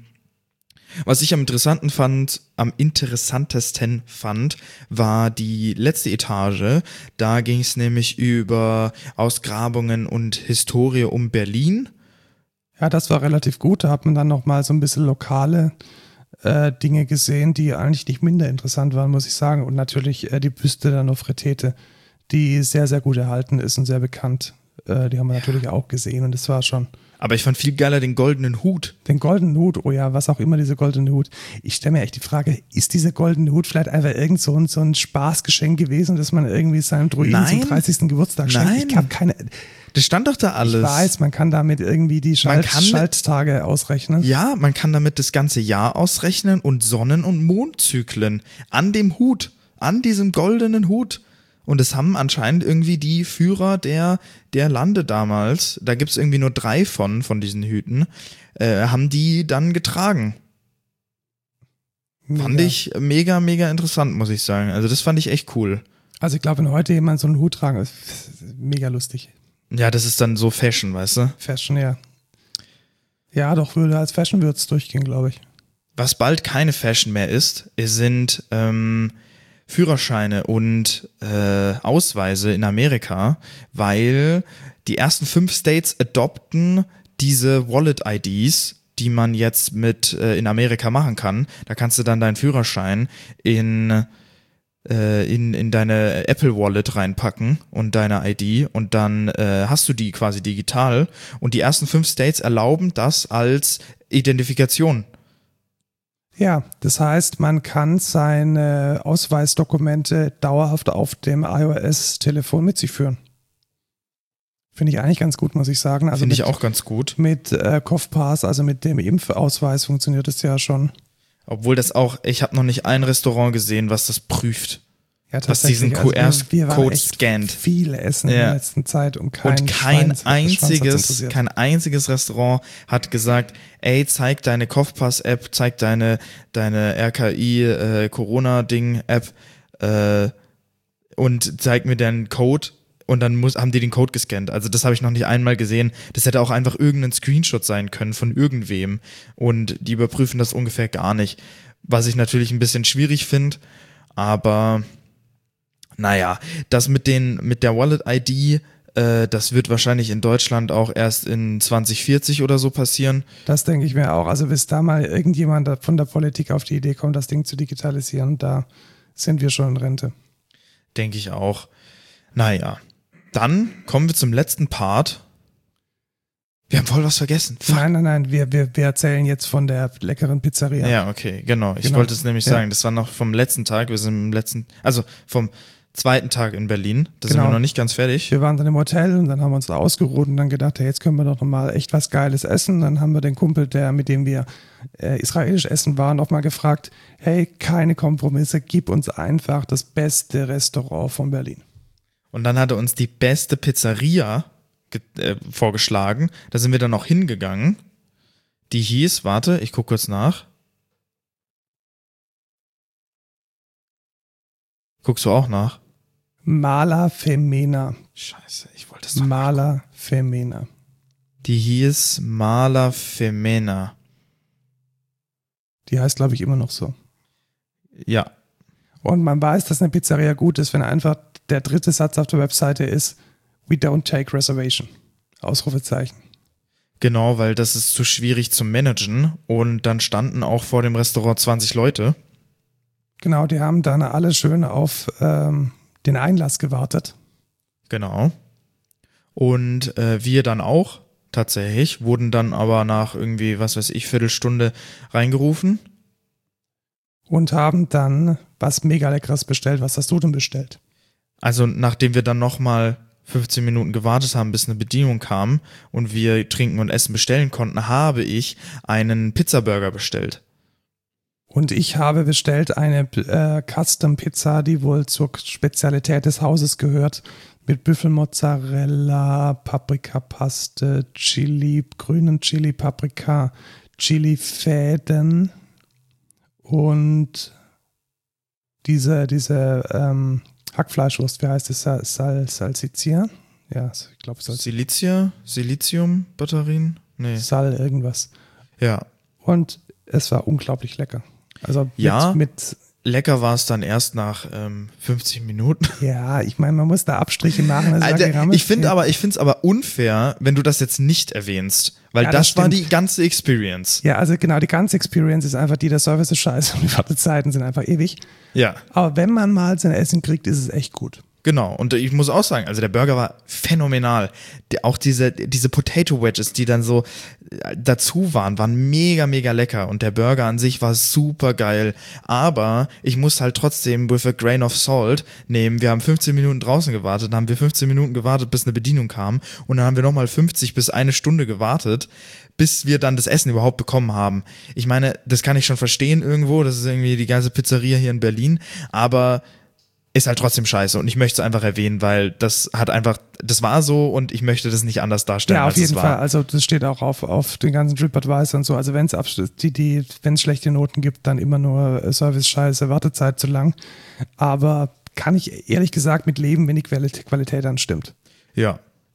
was ich am interessanten fand, am interessantesten fand, war die letzte Etage. Da ging es nämlich über Ausgrabungen und Historie um Berlin. Ja, das war relativ gut. Da hat man dann nochmal so ein bisschen lokale äh, Dinge gesehen, die eigentlich nicht minder interessant waren, muss ich sagen. Und natürlich äh, die Büste der Nofretete, die sehr, sehr gut erhalten ist und sehr bekannt. Äh, die haben wir ja. natürlich auch gesehen und das war schon... Aber ich fand viel geiler den goldenen Hut. Den goldenen Hut, oh ja, was auch immer dieser goldene Hut. Ich stelle mir echt die Frage, ist dieser goldene Hut vielleicht einfach irgend so ein, so ein Spaßgeschenk gewesen, dass man irgendwie seinem Druiden Nein. zum dreißigsten Geburtstag schenkt? Nein. Ich habe keine... Das stand doch da alles. Ich weiß, man kann damit irgendwie die Schalt, kann- Schalttage ausrechnen. Ja, man kann damit das ganze Jahr ausrechnen und Sonnen- und Mondzyklen an dem Hut, an diesem goldenen Hut. Und es haben anscheinend irgendwie die Führer der, der Lande damals, da gibt es irgendwie nur drei von, von diesen Hüten, äh, haben die dann getragen. Mega. Fand ich mega, mega interessant, muss ich sagen. Also das fand ich echt cool. Also ich glaube, wenn heute jemand so einen Hut tragen, ist mega lustig. Ja, das ist dann so Fashion, weißt du? Fashion, ja. Ja, doch, würde als Fashion würde es durchgehen, glaube ich. Was bald keine Fashion mehr ist, sind ähm, Führerscheine und äh, Ausweise in Amerika, weil die ersten fünf States adopten diese Wallet-I Ds, die man jetzt mit äh, in Amerika machen kann. Da kannst du dann deinen Führerschein in, äh, in, in deine Apple Wallet reinpacken und deine I D und dann äh, hast du die quasi digital und die ersten fünf States erlauben das als Identifikation. Ja, das heißt, man kann seine Ausweisdokumente dauerhaft auf dem iOS-Telefon mit sich führen. Finde ich eigentlich ganz gut, muss ich sagen. Also Finde ich mit, auch ganz gut. Mit äh, CoughPass, also mit dem Impfausweis, funktioniert das ja schon. Obwohl das auch, ich habe noch nicht ein Restaurant gesehen, was das prüft. Ja, was diesen Q R-Code scannt. Viele essen ja. in der letzten Zeit und kein, und kein Schwein, einziges, kein einziges Restaurant hat gesagt, ey, zeig deine CoughPass-App, zeig deine, deine R K I-Corona-Ding-App äh, und zeig mir deinen Code und dann muss, haben die den Code gescannt. Also das habe ich noch nicht einmal gesehen. Das hätte auch einfach irgendein Screenshot sein können von irgendwem und die überprüfen das ungefähr gar nicht. Was ich natürlich ein bisschen schwierig finde, aber naja, das mit den mit der Wallet-I D, äh, das wird wahrscheinlich in Deutschland auch erst in zwanzig vierzig oder so passieren. Das denke ich mir auch. Also bis da mal irgendjemand von der Politik auf die Idee kommt, das Ding zu digitalisieren, da sind wir schon in Rente. Denke ich auch. Naja, dann kommen wir zum letzten Part. Wir haben voll was vergessen. Fuck. Nein, nein, nein, wir, wir, wir erzählen jetzt von der leckeren Pizzeria. Ja, okay, genau. Ich genau. wollte es nämlich ja. sagen, das war noch vom letzten Tag, wir sind im letzten, also vom zweiten Tag in Berlin, da genau. sind wir noch nicht ganz fertig. Wir waren dann im Hotel und dann haben wir uns da ausgeruht und dann gedacht, hey, jetzt können wir doch nochmal echt was Geiles essen. Dann haben wir den Kumpel, der mit dem wir äh, israelisch essen waren, nochmal gefragt, hey, keine Kompromisse, gib uns einfach das beste Restaurant von Berlin. Und dann hat er uns die beste Pizzeria ge- äh, vorgeschlagen. Da sind wir dann auch hingegangen. Die hieß, warte, ich gucke kurz nach. Guckst du auch nach? Mala Femena. Scheiße, ich wollte es doch Mala Femena. Die hieß Mala Femena. Die heißt, glaube ich, immer noch so. Ja. Und man weiß, dass eine Pizzeria gut ist, wenn einfach der dritte Satz auf der Webseite ist, we don't take reservation. Ausrufezeichen. Genau, weil das ist zu schwierig zu managen. Und dann standen auch vor dem Restaurant zwanzig Leute. Genau, die haben dann alle schön auf ähm, den Einlass gewartet. Genau. Und äh, wir dann auch tatsächlich, wurden dann aber nach irgendwie, was weiß ich, Viertelstunde reingerufen. Und haben dann was mega Leckeres bestellt. Was hast du denn bestellt? Also nachdem wir dann nochmal fünfzehn Minuten gewartet haben, bis eine Bedienung kam und wir Trinken und Essen bestellen konnten, habe ich einen Pizzaburger bestellt. Und ich habe bestellt eine äh, Custom-Pizza, die wohl zur Spezialität des Hauses gehört, mit Büffelmozzarella, Paprikapaste, Chili, grünen Chili, Paprika, Chilifäden und diese, diese ähm, Hackfleischwurst, wie heißt es? Sal, Sal, Salsiccia? Ja, ich glaube Sal- Silicia? Silizium-Batterien? Nee. Sal irgendwas. Ja. Und es war unglaublich lecker. Also mit, ja, mit lecker war es dann erst nach ähm, fünfzig Minuten. Ja, ich meine, man muss da Abstriche machen. Also Alter, ich finde aber, ich finde es aber unfair, wenn du das jetzt nicht erwähnst, weil ja, das, das war die ganze Experience. Ja, also genau, die ganze Experience ist einfach die, der Service ist scheiße und die Wartezeiten sind einfach ewig. Ja. Aber wenn man mal sein Essen kriegt, ist es echt gut. Genau, und ich muss auch sagen, also der Burger war phänomenal. Der, auch diese, diese Potato Wedges, die dann so dazu waren, waren mega, mega lecker. Und der Burger an sich war super geil. Aber ich muss halt trotzdem with a grain of salt nehmen. Wir haben fünfzehn Minuten draußen gewartet, dann haben wir fünfzehn Minuten gewartet, bis eine Bedienung kam. Und dann haben wir nochmal fünfzig bis eine Stunde gewartet, bis wir dann das Essen überhaupt bekommen haben. Ich meine, das kann ich schon verstehen irgendwo. Das ist irgendwie die ganze Pizzeria hier in Berlin. Aber ist halt trotzdem scheiße und ich möchte es einfach erwähnen, weil das hat einfach, das war so und ich möchte das nicht anders darstellen, ja, auf als jeden es war. Fall. Also das steht auch auf, auf den ganzen TripAdvisor und so. Also wenn es die, die, wenn es schlechte Noten gibt, dann immer nur Service-Scheiße, Wartezeit zu lang. Aber kann ich ehrlich gesagt mit leben, wenn die Qualität dann stimmt. Ja,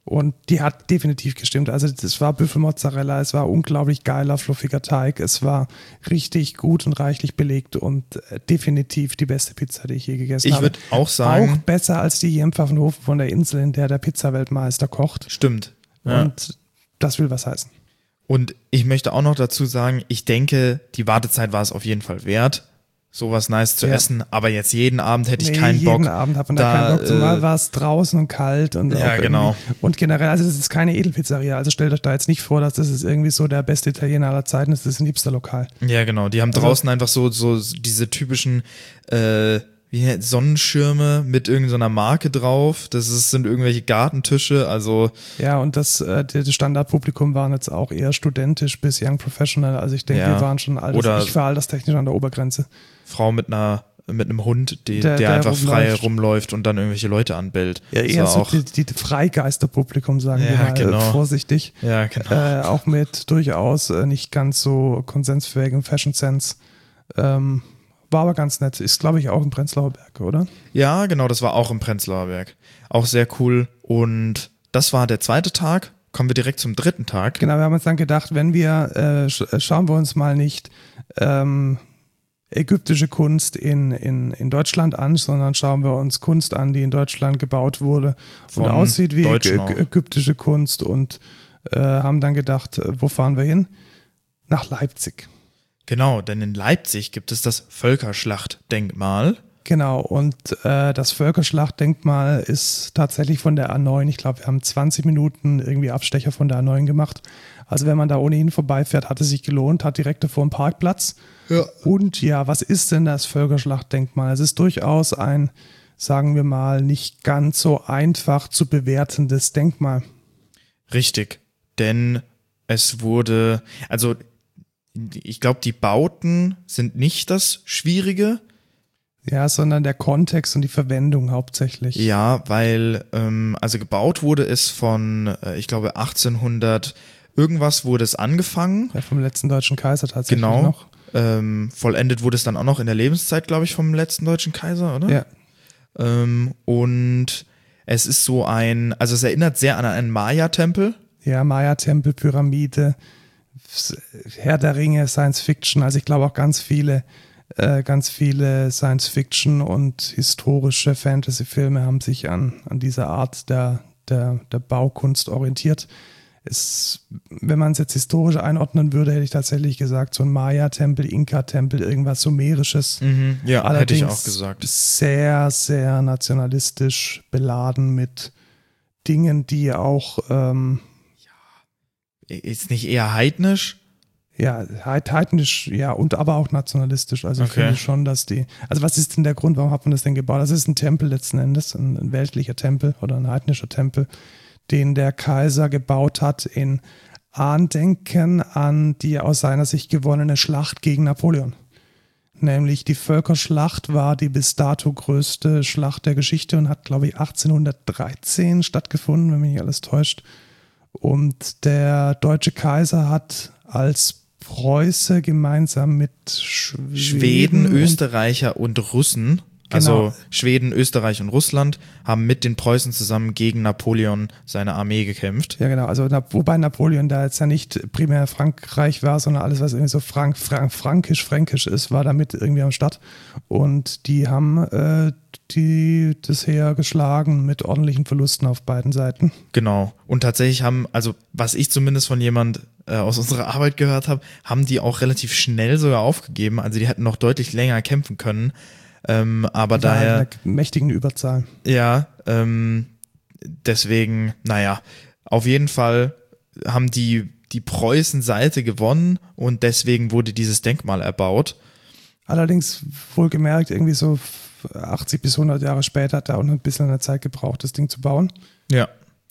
Und die hat definitiv gestimmt. Also das war Büffelmozzarella, es war unglaublich geiler, fluffiger Teig, es war richtig gut und reichlich belegt und äh, definitiv die beste Pizza, die ich je gegessen Ich habe. würde auch sagen, Auch besser als die hier im Pfaffenhofen von der Insel, in der der Pizzaweltmeister kocht. stimmt. Ja. Und das will was heißen. Und ich möchte auch noch dazu sagen, ich denke, die Wartezeit war es auf jeden Fall wert, sowas nice zu Ja. essen, aber jetzt jeden Abend hätte ich Nee, keinen Bock. jeden Abend hat man da, da, keinen Bock. Zumal äh, war es draußen und kalt. Und Ja, auch genau. Und generell, also das ist keine Edelpizzeria. Also stellt euch da jetzt nicht vor, dass das ist irgendwie so der beste Italiener aller Zeiten ist. Das ist ein Hipsterlokal. Ja, genau. Die haben Also- draußen einfach so, so diese typischen äh, wie, Sonnenschirme mit irgendeiner Marke drauf. Das ist, sind irgendwelche Gartentische, also Ja, und das, äh, das Standardpublikum waren jetzt auch eher studentisch bis Young Professional. Also ich denke, Ja. wir waren schon alters, Oder- ich war alterstechnisch an der Obergrenze. Frau mit einer mit einem Hund, die, Der- der, der einfach frei rumläuft. rumläuft und dann irgendwelche Leute anbellt. Ja, Das eher war so auch, die, die Freigeisterpublikum, sagen Ja, wir mal genau. äh, vorsichtig. ja, genau. Äh, auch mit durchaus äh, nicht ganz so konsensfähigem Fashion Sense. Ähm, war aber ganz nett. Ist, glaube ich, auch im Prenzlauer Berg, oder? Ja, genau, das war auch im Prenzlauer Berg. Auch sehr cool. Und das war der zweite Tag. Kommen wir direkt zum dritten Tag. Genau, wir haben uns dann gedacht, wenn wir, äh, sch- schauen wir uns mal nicht ähm, ägyptische Kunst in, in, in Deutschland an, sondern schauen wir uns Kunst an, die in Deutschland gebaut wurde und Von aussieht wie Deutschen ägy- auch. ägyptische Kunst und äh, haben dann gedacht, äh, wo fahren wir hin? Nach Leipzig. Genau, denn in Leipzig gibt es das Völkerschlachtdenkmal. Genau, und äh, das Völkerschlachtdenkmal ist tatsächlich von der A neun. Ich glaube, wir haben zwanzig Minuten irgendwie Abstecher von der A neun gemacht. Also wenn man da ohnehin vorbeifährt, hat es sich gelohnt, hat direkt davor einen Parkplatz. Ja. Und ja, was ist denn das Völkerschlachtdenkmal? Es ist durchaus ein, sagen wir mal, nicht ganz so einfach zu bewertendes Denkmal. Richtig, denn es wurde, also ich glaube, die Bauten sind nicht das Schwierige. Ja, sondern der Kontext und die Verwendung hauptsächlich. Ja, weil, ähm, also gebaut wurde es von, äh, ich glaube, achtzehnhundert irgendwas wurde es angefangen. Ja, vom letzten deutschen Kaiser tatsächlich Genau. noch. Ähm, vollendet wurde es dann auch noch in der Lebenszeit, glaube ich, vom letzten deutschen Kaiser, oder? Ja. Ähm, und es ist so ein, also es erinnert sehr an einen Maya-Tempel. Ja, Maya-Tempel, Pyramide, Herr der Ringe, Science Fiction. Also ich glaube auch ganz viele, äh, ganz viele Science Fiction und historische Fantasy-Filme haben sich an, an dieser Art der, der, der Baukunst orientiert. Es, wenn man es jetzt historisch einordnen würde, hätte ich tatsächlich gesagt, so ein Maya-Tempel, Inka-Tempel, irgendwas Sumerisches. Mhm, ja, Allerdings hätte ich auch gesagt. sehr, sehr nationalistisch beladen mit Dingen, die auch ähm, Ist nicht eher heidnisch? ja, heit- heidnisch, ja, und aber auch nationalistisch. Also ich Okay. finde schon, dass die, also was ist denn der Grund, warum hat man das denn gebaut? Das ist ein Tempel letzten Endes, ein, ein weltlicher Tempel oder ein heidnischer Tempel, den der Kaiser gebaut hat in Andenken an die aus seiner Sicht gewonnene Schlacht gegen Napoleon. Nämlich die Völkerschlacht war die bis dato größte Schlacht der Geschichte und hat, glaube ich, achtzehnhundertdreizehn stattgefunden, wenn mich nicht alles täuscht. Und der deutsche Kaiser hat als Preuße gemeinsam mit Schweden, Schweden, und- Österreicher und Russen, Genau. also Schweden, Österreich und Russland, haben mit den Preußen zusammen gegen Napoleon seine Armee gekämpft. Ja, genau. Also, na- wobei Napoleon da jetzt ja nicht primär Frankreich war, sondern alles, was irgendwie so Frank, Frank, frankisch-fränkisch ist, war damit irgendwie am Start. Und die haben äh, die, das Heer geschlagen mit ordentlichen Verlusten auf beiden Seiten. Genau. Und tatsächlich haben, also was ich zumindest von jemand äh, aus unserer Arbeit gehört habe, haben die auch relativ schnell sogar aufgegeben. Also die hätten noch deutlich länger kämpfen können. Ähm, aber Die war daher, halt eine mächtigen Überzahl. ja, ähm, deswegen, naja, auf jeden Fall haben die, die Preußen-Seite gewonnen und deswegen wurde dieses Denkmal erbaut. Allerdings wohlgemerkt, irgendwie so achtzig bis hundert Jahre später hat er auch noch ein bisschen eine Zeit gebraucht, das Ding zu bauen. Ja.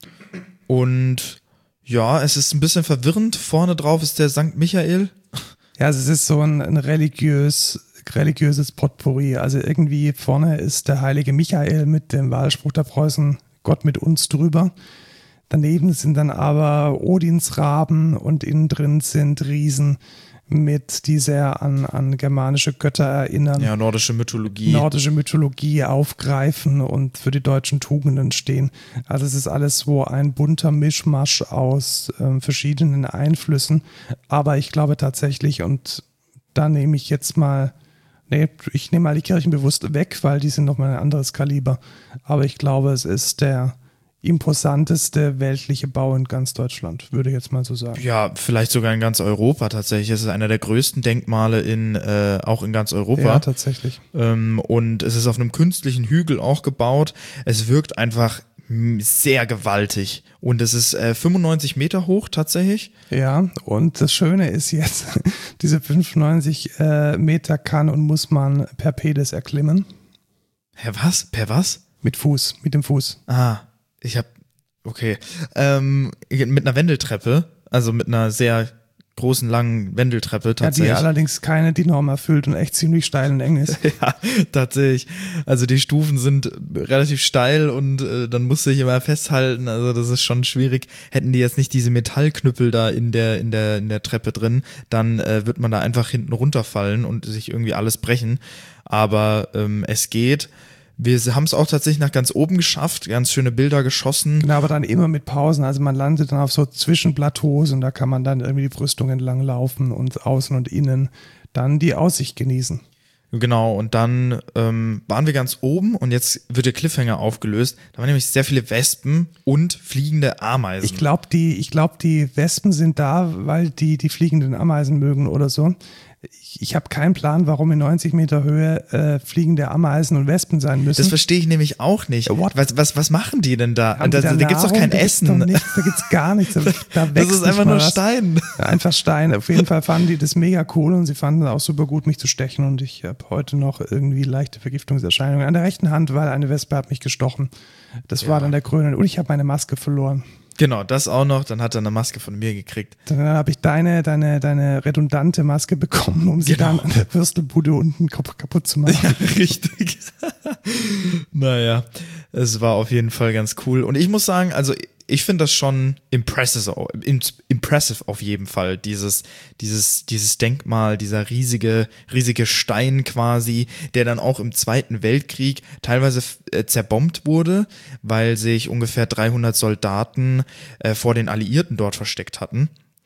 Und ja, es ist ein bisschen verwirrend. Vorne drauf ist der Sankt Michael. Ja, also es ist so ein, ein religiös, religiöses Potpourri. Also irgendwie vorne ist der heilige Michael mit dem Wahlspruch der Preußen, Gott mit uns drüber. Daneben sind dann aber Odinsraben und innen drin sind Riesen mit, die sehr an, an germanische Götter erinnern. Ja, nordische Mythologie. Nordische Mythologie aufgreifen und für die deutschen Tugenden stehen. Also es ist alles so ein bunter Mischmasch aus ähm, verschiedenen Einflüssen. Aber ich glaube tatsächlich, und da nehme ich jetzt mal, nee, ich nehme mal die Kirchen bewusst weg, weil die sind nochmal ein anderes Kaliber. Aber ich glaube, es ist der imposanteste weltliche Bau in ganz Deutschland, würde ich jetzt mal so sagen. Ja, vielleicht sogar in ganz Europa tatsächlich. Es ist einer der größten Denkmale in äh, auch in ganz Europa. Ja, tatsächlich. Ähm, und es ist auf einem künstlichen Hügel auch gebaut. Es wirkt einfach sehr gewaltig. Und es ist äh, fünfundneunzig Meter hoch tatsächlich. Ja, und das Schöne ist jetzt, diese fünfundneunzig äh, Meter kann und muss man per Pedis erklimmen. Hä, was? Per was? Mit Fuß, mit dem Fuß. Ah, ich hab, okay. Ähm, mit einer Wendeltreppe, also mit einer sehr großen, langen Wendeltreppe tatsächlich. Ja, die allerdings keine die Norm erfüllt und echt ziemlich steil und eng ist. Ja, tatsächlich. Also die Stufen sind relativ steil und äh, dann musst du dich immer festhalten. Also das ist schon schwierig. Hätten die jetzt nicht diese Metallknüppel da in der in der in der Treppe drin, dann äh, wird man da einfach hinten runterfallen und sich irgendwie alles brechen. Aber ähm, es geht. Wir haben es auch tatsächlich nach ganz oben geschafft, ganz schöne Bilder geschossen. Genau, aber dann immer mit Pausen. Also man landet dann auf so Zwischenplateaus und da kann man dann irgendwie die Brüstung entlang laufen und außen und innen dann die Aussicht genießen. Genau, und dann ähm, waren wir ganz oben und jetzt wird der Cliffhanger aufgelöst. Da waren nämlich sehr viele Wespen und fliegende Ameisen. Ich glaube, die, ich glaub, die Wespen sind da, weil die die fliegenden Ameisen mögen oder so. Ich, ich habe keinen Plan, warum in neunzig Meter Höhe äh, fliegende Ameisen und Wespen sein müssen. Das verstehe ich nämlich auch nicht. What? Was, was, was machen die denn da? Haben Da, die da, da gibt's doch Nahrung? kein Da Essen. Gibt's doch nichts, da gibt's gar nichts. Da, da Das wächst ist nicht einfach mal nur was. Stein. Ja, einfach Stein. Auf jeden Fall fanden die das mega cool und sie fanden es auch super gut, mich zu stechen. Und ich habe heute noch irgendwie leichte Vergiftungserscheinungen an der rechten Hand, weil eine Wespe hat mich gestochen. Das Ja. war dann der Grüne. Und ich habe meine Maske verloren. Genau, das auch noch. Dann hat er eine Maske von mir gekriegt. Dann habe ich deine, deine, deine redundante Maske bekommen, um sie Genau. dann an der Würstelbude unten kap- kaputt zu machen. Ja, richtig. Naja, es war auf jeden Fall ganz cool. Und ich muss sagen, also ich finde das schon impressive, impressive auf jeden Fall, dieses, dieses, dieses Denkmal, dieser riesige, riesige Stein quasi, der dann auch im Zweiten Weltkrieg teilweise äh, zerbombt wurde, weil sich ungefähr dreihundert Soldaten äh, vor den Alliierten dort versteckt hatten.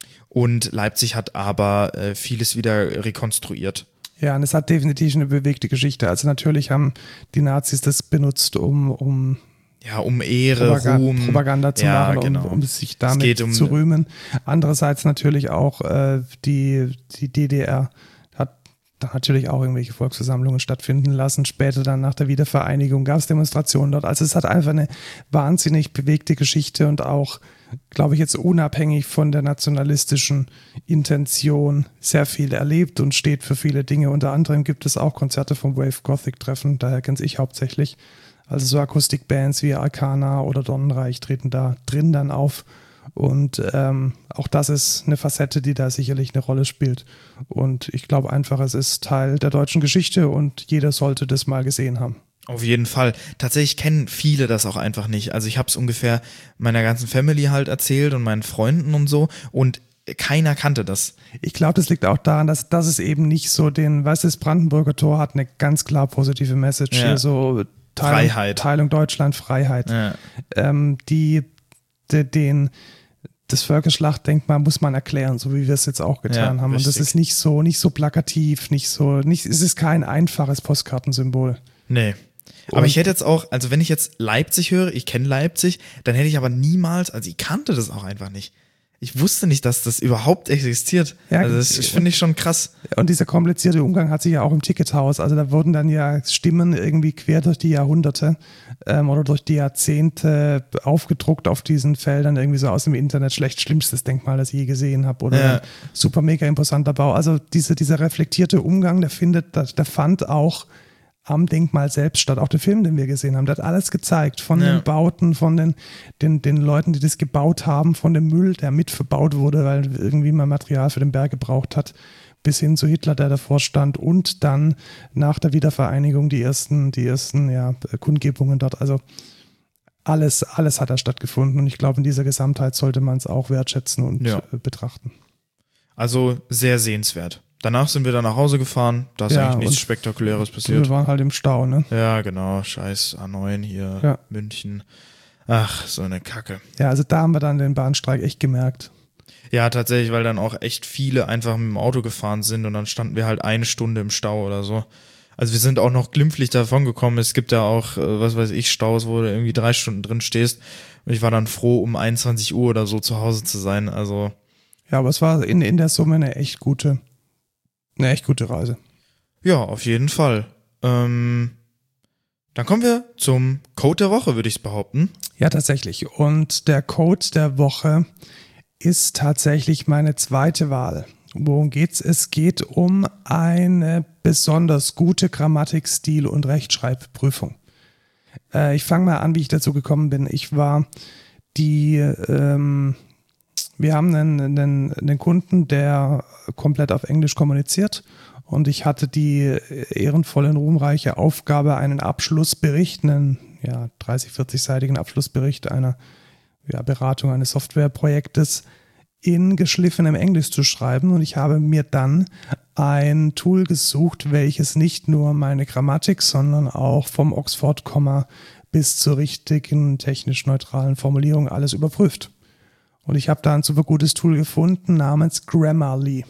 Und Leipzig hat aber äh, vieles wieder rekonstruiert. Ja, und es hat definitiv eine bewegte Geschichte. Also natürlich haben die Nazis das benutzt, um, um Ja, um Ehre, Propaganda, Ruhm. Propaganda zu Ja, machen, genau. um, um sich Es damit geht um- zu rühmen. Andererseits natürlich auch äh, die, die D D R hat da natürlich auch irgendwelche Volksversammlungen stattfinden lassen. Später dann nach der Wiedervereinigung gab es Demonstrationen dort. Also es hat einfach eine wahnsinnig bewegte Geschichte und auch, glaube ich, jetzt unabhängig von der nationalistischen Intention sehr viel erlebt und steht für viele Dinge. Unter anderem gibt es auch Konzerte vom Wave Gothic Treffen, daher kenne ich hauptsächlich. Also so Akustikbands wie Arcana oder Donnenreich treten da drin dann auf. Und ähm, auch das ist eine Facette, die da sicherlich eine Rolle spielt. Und ich glaube einfach, es ist Teil der deutschen Geschichte und jeder sollte das mal gesehen haben. Auf jeden Fall. Tatsächlich kennen viele das auch einfach nicht. Also ich habe es ungefähr meiner ganzen Family halt erzählt und meinen Freunden und so und keiner kannte das. Ich glaube, das liegt auch daran, dass das es eben nicht so den, weißt du, das Brandenburger Tor hat eine ganz klar positive Message Ja. hier, so Teilung, Freiheit. Teilung Deutschland, Freiheit. Ja. Ähm, die, de, den, das Völkerschlachtdenkmal muss man erklären, so wie wir es jetzt auch getan Ja, haben. Und das richtig. ist nicht so, nicht so plakativ, nicht so, nicht, es ist kein einfaches Postkartensymbol. Nee. Aber Und- ich hätte jetzt auch, also wenn ich jetzt Leipzig höre, ich kenne Leipzig, dann hätte ich aber niemals, also ich kannte das auch einfach nicht. Ich wusste nicht, dass das überhaupt existiert. Ja, also das das- finde ich schon krass. Und dieser komplizierte Umgang hat sich ja auch im Tickethaus, also da wurden dann ja Stimmen irgendwie quer durch die Jahrhunderte ähm, oder durch die Jahrzehnte aufgedruckt auf diesen Feldern, irgendwie so aus dem Internet, schlecht schlimmstes Denkmal, das ich je gesehen habe oder Ja. super mega imposanter Bau. Also diese, dieser reflektierte Umgang, der findet, der, der fand auch am Denkmal selbst statt. Auch der Film, den wir gesehen haben, der hat alles gezeigt. Von Ja. den Bauten, von den, den, den Leuten, die das gebaut haben, von dem Müll, der mit verbaut wurde, weil irgendwie man Material für den Berg gebraucht hat, bis hin zu Hitler, der davor stand und dann nach der Wiedervereinigung die ersten, die ersten ja, Kundgebungen dort. Also alles, alles hat da stattgefunden und ich glaube, in dieser Gesamtheit sollte man es auch wertschätzen und Ja. äh, betrachten. Also sehr sehenswert. Danach sind wir dann nach Hause gefahren, da ist Ja, eigentlich nichts und Spektakuläres passiert. Wir waren halt im Stau, ne? Ja, genau, scheiß A neun hier, Ja. München. Ach, so eine Kacke. Ja, also da haben wir dann den Bahnstreik echt gemerkt. Ja, tatsächlich, weil dann auch echt viele einfach mit dem Auto gefahren sind und dann standen wir halt eine Stunde im Stau oder so. Also wir sind auch noch glimpflich davon gekommen. Es gibt ja auch, äh, was weiß ich, Staus, wo du irgendwie drei Stunden drin stehst. Und ich war dann froh, um einundzwanzig Uhr oder so zu Hause zu sein. Also Ja, aber es war in, in der Summe eine echt gute, eine echt gute Reise. ja, auf jeden Fall. Ähm, dann kommen wir zum Code der Woche, würde ich behaupten. Ja, tatsächlich. Und der Code der Woche ist tatsächlich meine zweite Wahl. Worum geht's? Es geht um eine besonders gute Grammatik-, Stil- und Rechtschreibprüfung. Äh, ich fange mal an, wie ich dazu gekommen bin. Ich war die, ähm, wir haben einen, einen, einen Kunden, der komplett auf Englisch kommuniziert. Und ich hatte die ehrenvolle und ruhmreiche Aufgabe, einen Abschlussbericht, einen ja, dreißig-, vierzig-seitigen Abschlussbericht einer ja, Beratung eines Softwareprojektes in geschliffenem Englisch zu schreiben. Und ich habe mir dann ein Tool gesucht, welches nicht nur meine Grammatik, sondern auch vom Oxford-Komma bis zur richtigen technisch neutralen Formulierung alles überprüft. Und ich habe da ein super gutes Tool gefunden namens Grammarly.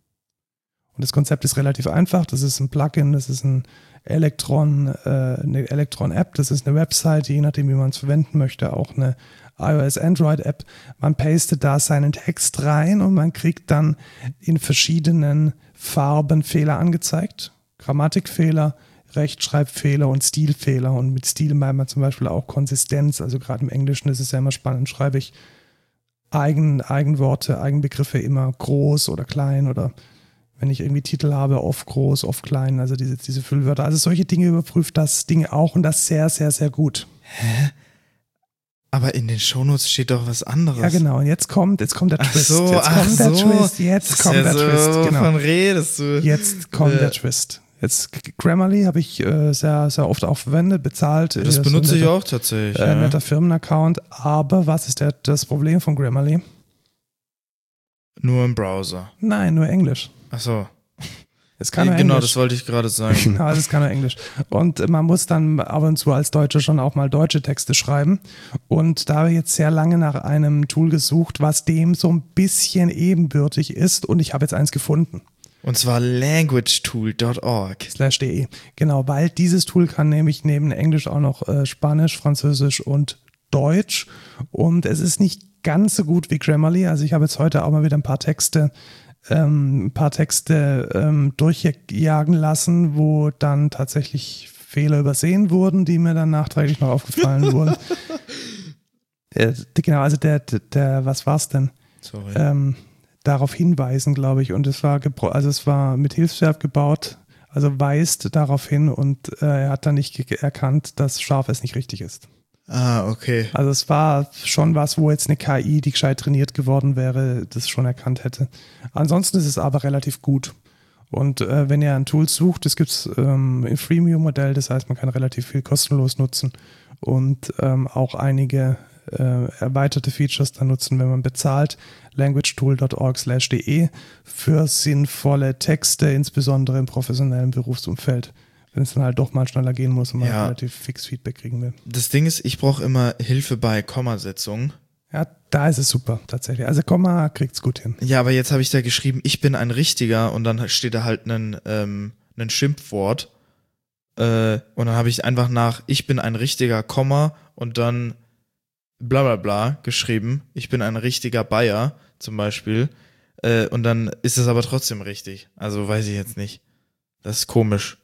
Und das Konzept ist relativ einfach. Das ist ein Plugin, das ist ein Elektron, äh, eine Elektron-App, das ist eine Website, je nachdem, wie man es verwenden möchte, auch eine iOS-Android-App. Man pastet da seinen Text rein und man kriegt dann in verschiedenen Farben Fehler angezeigt. Grammatikfehler, Rechtschreibfehler und Stilfehler. Und mit Stil meint man zum Beispiel auch Konsistenz. Also gerade im Englischen ist es ja immer spannend, schreibe ich Eigen, Eigenworte, Eigenbegriffe immer groß oder klein oder wenn ich irgendwie Titel habe, oft groß, oft klein, also diese, diese Füllwörter. Also solche Dinge überprüft das Ding auch und das sehr, sehr, sehr gut. Hä? Aber in den Shownotes steht doch was anderes. Ja, genau. Und jetzt kommt, jetzt kommt der Ach Twist. so, jetzt ach kommt der so. Twist. Jetzt Das ist kommt ja der so, Twist. Genau. Wovon redest du? Jetzt kommt Äh. der Twist. Jetzt Grammarly habe ich äh, sehr, sehr oft auch verwendet, bezahlt. Das ist benutze ein ich netter, auch tatsächlich. Äh, ja. netter Firmenaccount. Aber was ist der, das Problem von Grammarly? Nur im Browser. Nein, nur Englisch. Ach so. Es kann nur Genau, Englisch. das wollte ich gerade sagen. Genau, das kann nur Englisch. Und man muss dann ab und zu als Deutscher schon auch mal deutsche Texte schreiben. Und da habe ich jetzt sehr lange nach einem Tool gesucht, was dem so ein bisschen ebenbürtig ist. Und ich habe jetzt eins gefunden. Und zwar languagetool Punkt org. Slash de. Genau, weil dieses Tool kann nämlich neben Englisch auch noch äh, Spanisch, Französisch und Deutsch. Und es ist nicht ganz so gut wie Grammarly. Also ich habe jetzt heute auch mal wieder ein paar Texte Ähm, ein paar Texte ähm, durchjagen lassen, wo dann tatsächlich Fehler übersehen wurden, die mir dann nachträglich noch aufgefallen wurden. Äh, genau, also der, der, der was war's denn? Sorry. Ähm, darauf hinweisen, glaube ich. Und es war, gebro- also es war mit Hilfsverb gebaut, also weist darauf hin und äh, er hat dann nicht ge- erkannt, dass scharf es nicht richtig ist. Ah, okay. Also es war schon was, wo jetzt eine K I, die gescheit trainiert geworden wäre, das schon erkannt hätte. Ansonsten ist es aber relativ gut. Und äh, wenn ihr ein Tool sucht, das gibt es ähm, im Freemium-Modell, das heißt, man kann relativ viel kostenlos nutzen und ähm, auch einige äh, erweiterte Features dann nutzen, wenn man bezahlt. languagetool Punkt org slash de für sinnvolle Texte, insbesondere im professionellen Berufsumfeld. Wenn es dann halt doch mal schneller gehen muss und man Ja. relativ fix Feedback kriegen will. Das Ding ist, ich brauche immer Hilfe bei Kommasetzung. Ja, da ist es super, tatsächlich. Also Komma kriegt's gut hin. Ja, aber jetzt habe ich da geschrieben, ich bin ein Richtiger und dann steht da halt ein, ähm, ein Schimpfwort. Äh, und dann habe ich einfach nach ich bin ein richtiger Komma und dann bla bla bla geschrieben. Ich bin ein richtiger Bayer zum Beispiel. Äh, und dann ist es aber trotzdem richtig. Also weiß ich jetzt nicht. Das ist komisch.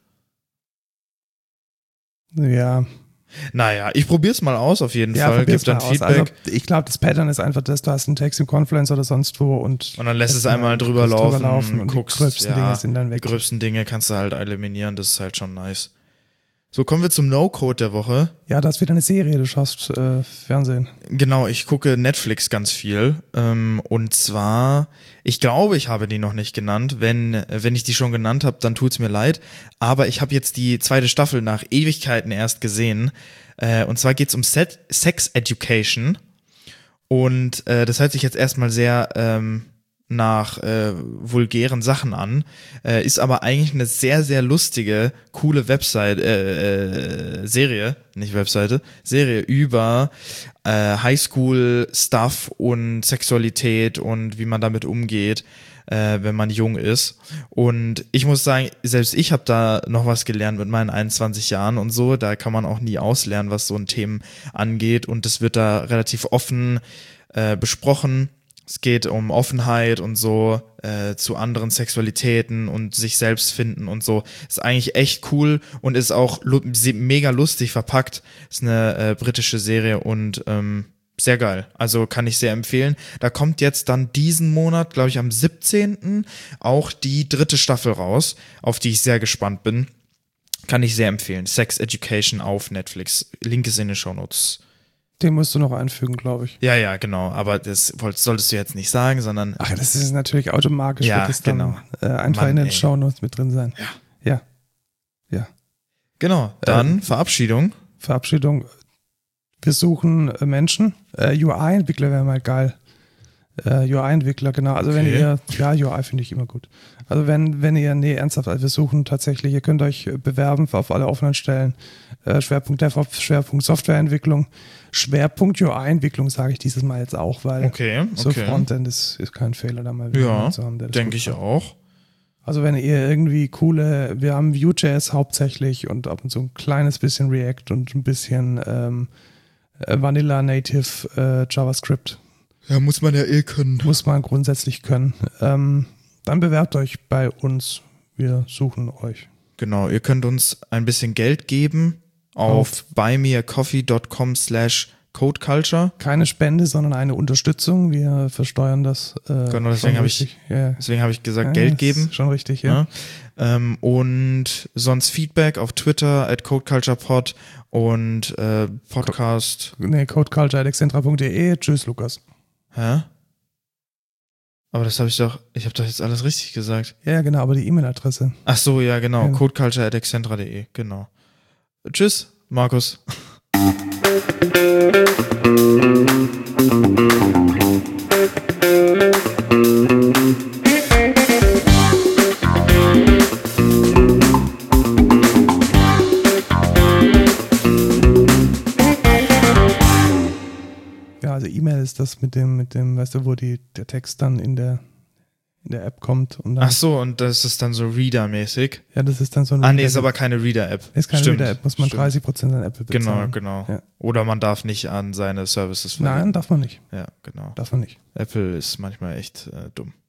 Ja, Naja, ich probiere es mal aus auf jeden ja Fall. Gib probier's dann mal aus. Feedback. Also, ich glaube, das Pattern ist einfach das, du hast einen Text im Confluence oder sonst wo und Und dann lässt es lässt einmal mal drüber kurz laufen, drüber laufen und guckst, die gröbsten ja, Dinge sind dann die weg. gröbsten Dinge kannst du halt eliminieren, das ist halt schon nice. So, kommen wir zum No-Code der Woche. Ja, das ist wieder eine Serie, du schaust äh, Fernsehen. Genau, ich gucke Netflix ganz viel. Ähm, und zwar, ich glaube, ich habe die noch nicht genannt. Wenn, wenn ich die schon genannt habe, dann tut's mir leid. Aber ich habe jetzt die zweite Staffel nach Ewigkeiten erst gesehen. Äh, und zwar geht's um Set, Sex Education. Und äh, das hört sich jetzt erstmal sehr, ähm, nach äh, vulgären Sachen an, äh, ist aber eigentlich eine sehr, sehr lustige, coole Website, äh, äh, Serie, nicht Webseite, Serie über äh, Highschool-Stuff und Sexualität und wie man damit umgeht, äh, wenn man jung ist. Und ich muss sagen, selbst ich habe da noch was gelernt mit meinen einundzwanzig Jahren und so, da kann man auch nie auslernen, was so ein Thema angeht und das wird da relativ offen äh, besprochen. Es geht um Offenheit und so, äh, zu anderen Sexualitäten und sich selbst finden und so. Ist eigentlich echt cool und ist auch lu- mega lustig verpackt. Ist eine äh, britische Serie und ähm, sehr geil. Also kann ich sehr empfehlen. Da kommt jetzt dann diesen Monat, glaube ich am siebzehnten auch die dritte Staffel raus, auf die ich sehr gespannt bin. Kann ich sehr empfehlen. Sex Education auf Netflix. Link ist in den Shownotes. Den musst du noch einfügen, glaube ich. Ja, ja, genau. Aber das wolltest, solltest du jetzt nicht sagen, sondern. Ach, das ist natürlich automatisch. Ja, wird das dann, genau. Äh, einfach Mann, in den ey. Shownotes mit drin sein. Ja. Ja. Ja. Genau. Dann Ähm, Verabschiedung. Verabschiedung. Wir suchen äh, Menschen. Äh, U I-Entwickler wäre mal geil. Äh, U I-Entwickler, genau. Also wenn Okay. ihr, ja, U I finde ich immer gut. Also wenn, wenn ihr, nee, ernsthaft, also wir suchen tatsächlich, ihr könnt euch äh, bewerben auf alle offenen Stellen. Äh, Schwerpunkt DevOps, Schwerpunkt Softwareentwicklung, Schwerpunkt U I-Entwicklung sage ich dieses Mal jetzt auch, weil Okay, so okay. Frontend ist, ist kein Fehler, da mal Ja, jemanden zu haben, der das denke gut ich kann. auch. Also wenn ihr irgendwie coole, wir haben Vue.js hauptsächlich und ab und zu ein kleines bisschen React und ein bisschen ähm, äh, Vanilla Native äh, JavaScript. Ja, muss man ja eh können. Muss man grundsätzlich können. Ähm, dann bewerbt euch bei uns. Wir suchen euch. Genau, ihr könnt uns ein bisschen Geld geben auf buymeacoffee.com slash codeculture. Keine Spende, sondern eine Unterstützung. Wir versteuern das. Äh, Genau, deswegen schon habe ich, richtig. Ja. deswegen habe ich gesagt, Ja, Geld ist geben. Schon richtig, ja. Ja. Ähm, und sonst Feedback auf Twitter at codeculturepod und äh, Podcast. Nee, codeculture at excentra punkt de. Tschüss, Lukas. Hä? Aber das habe ich doch, ich habe doch jetzt alles richtig gesagt. Ja, genau, aber die E-Mail-Adresse. Ach so, ja, genau. Ja. codeculture at excentra punkt de, genau. Tschüss, Markus. Ja, also E-Mail ist das mit dem, mit dem, weißt du, wo die, der Text dann in der, in der App kommt. Und dann, Ach so, und das ist dann so Reader-mäßig. ja, das ist dann so eine. Ah, nee, ist aber keine Reader-App. ist keine Stimmt, Reader-App, muss man stimmt. dreißig Prozent an Apple Genau, bezahlen. genau. Ja. Oder man darf nicht an seine Services Nein, darf man nicht. Ja, genau. Darf man nicht. Apple ist manchmal echt äh, dumm.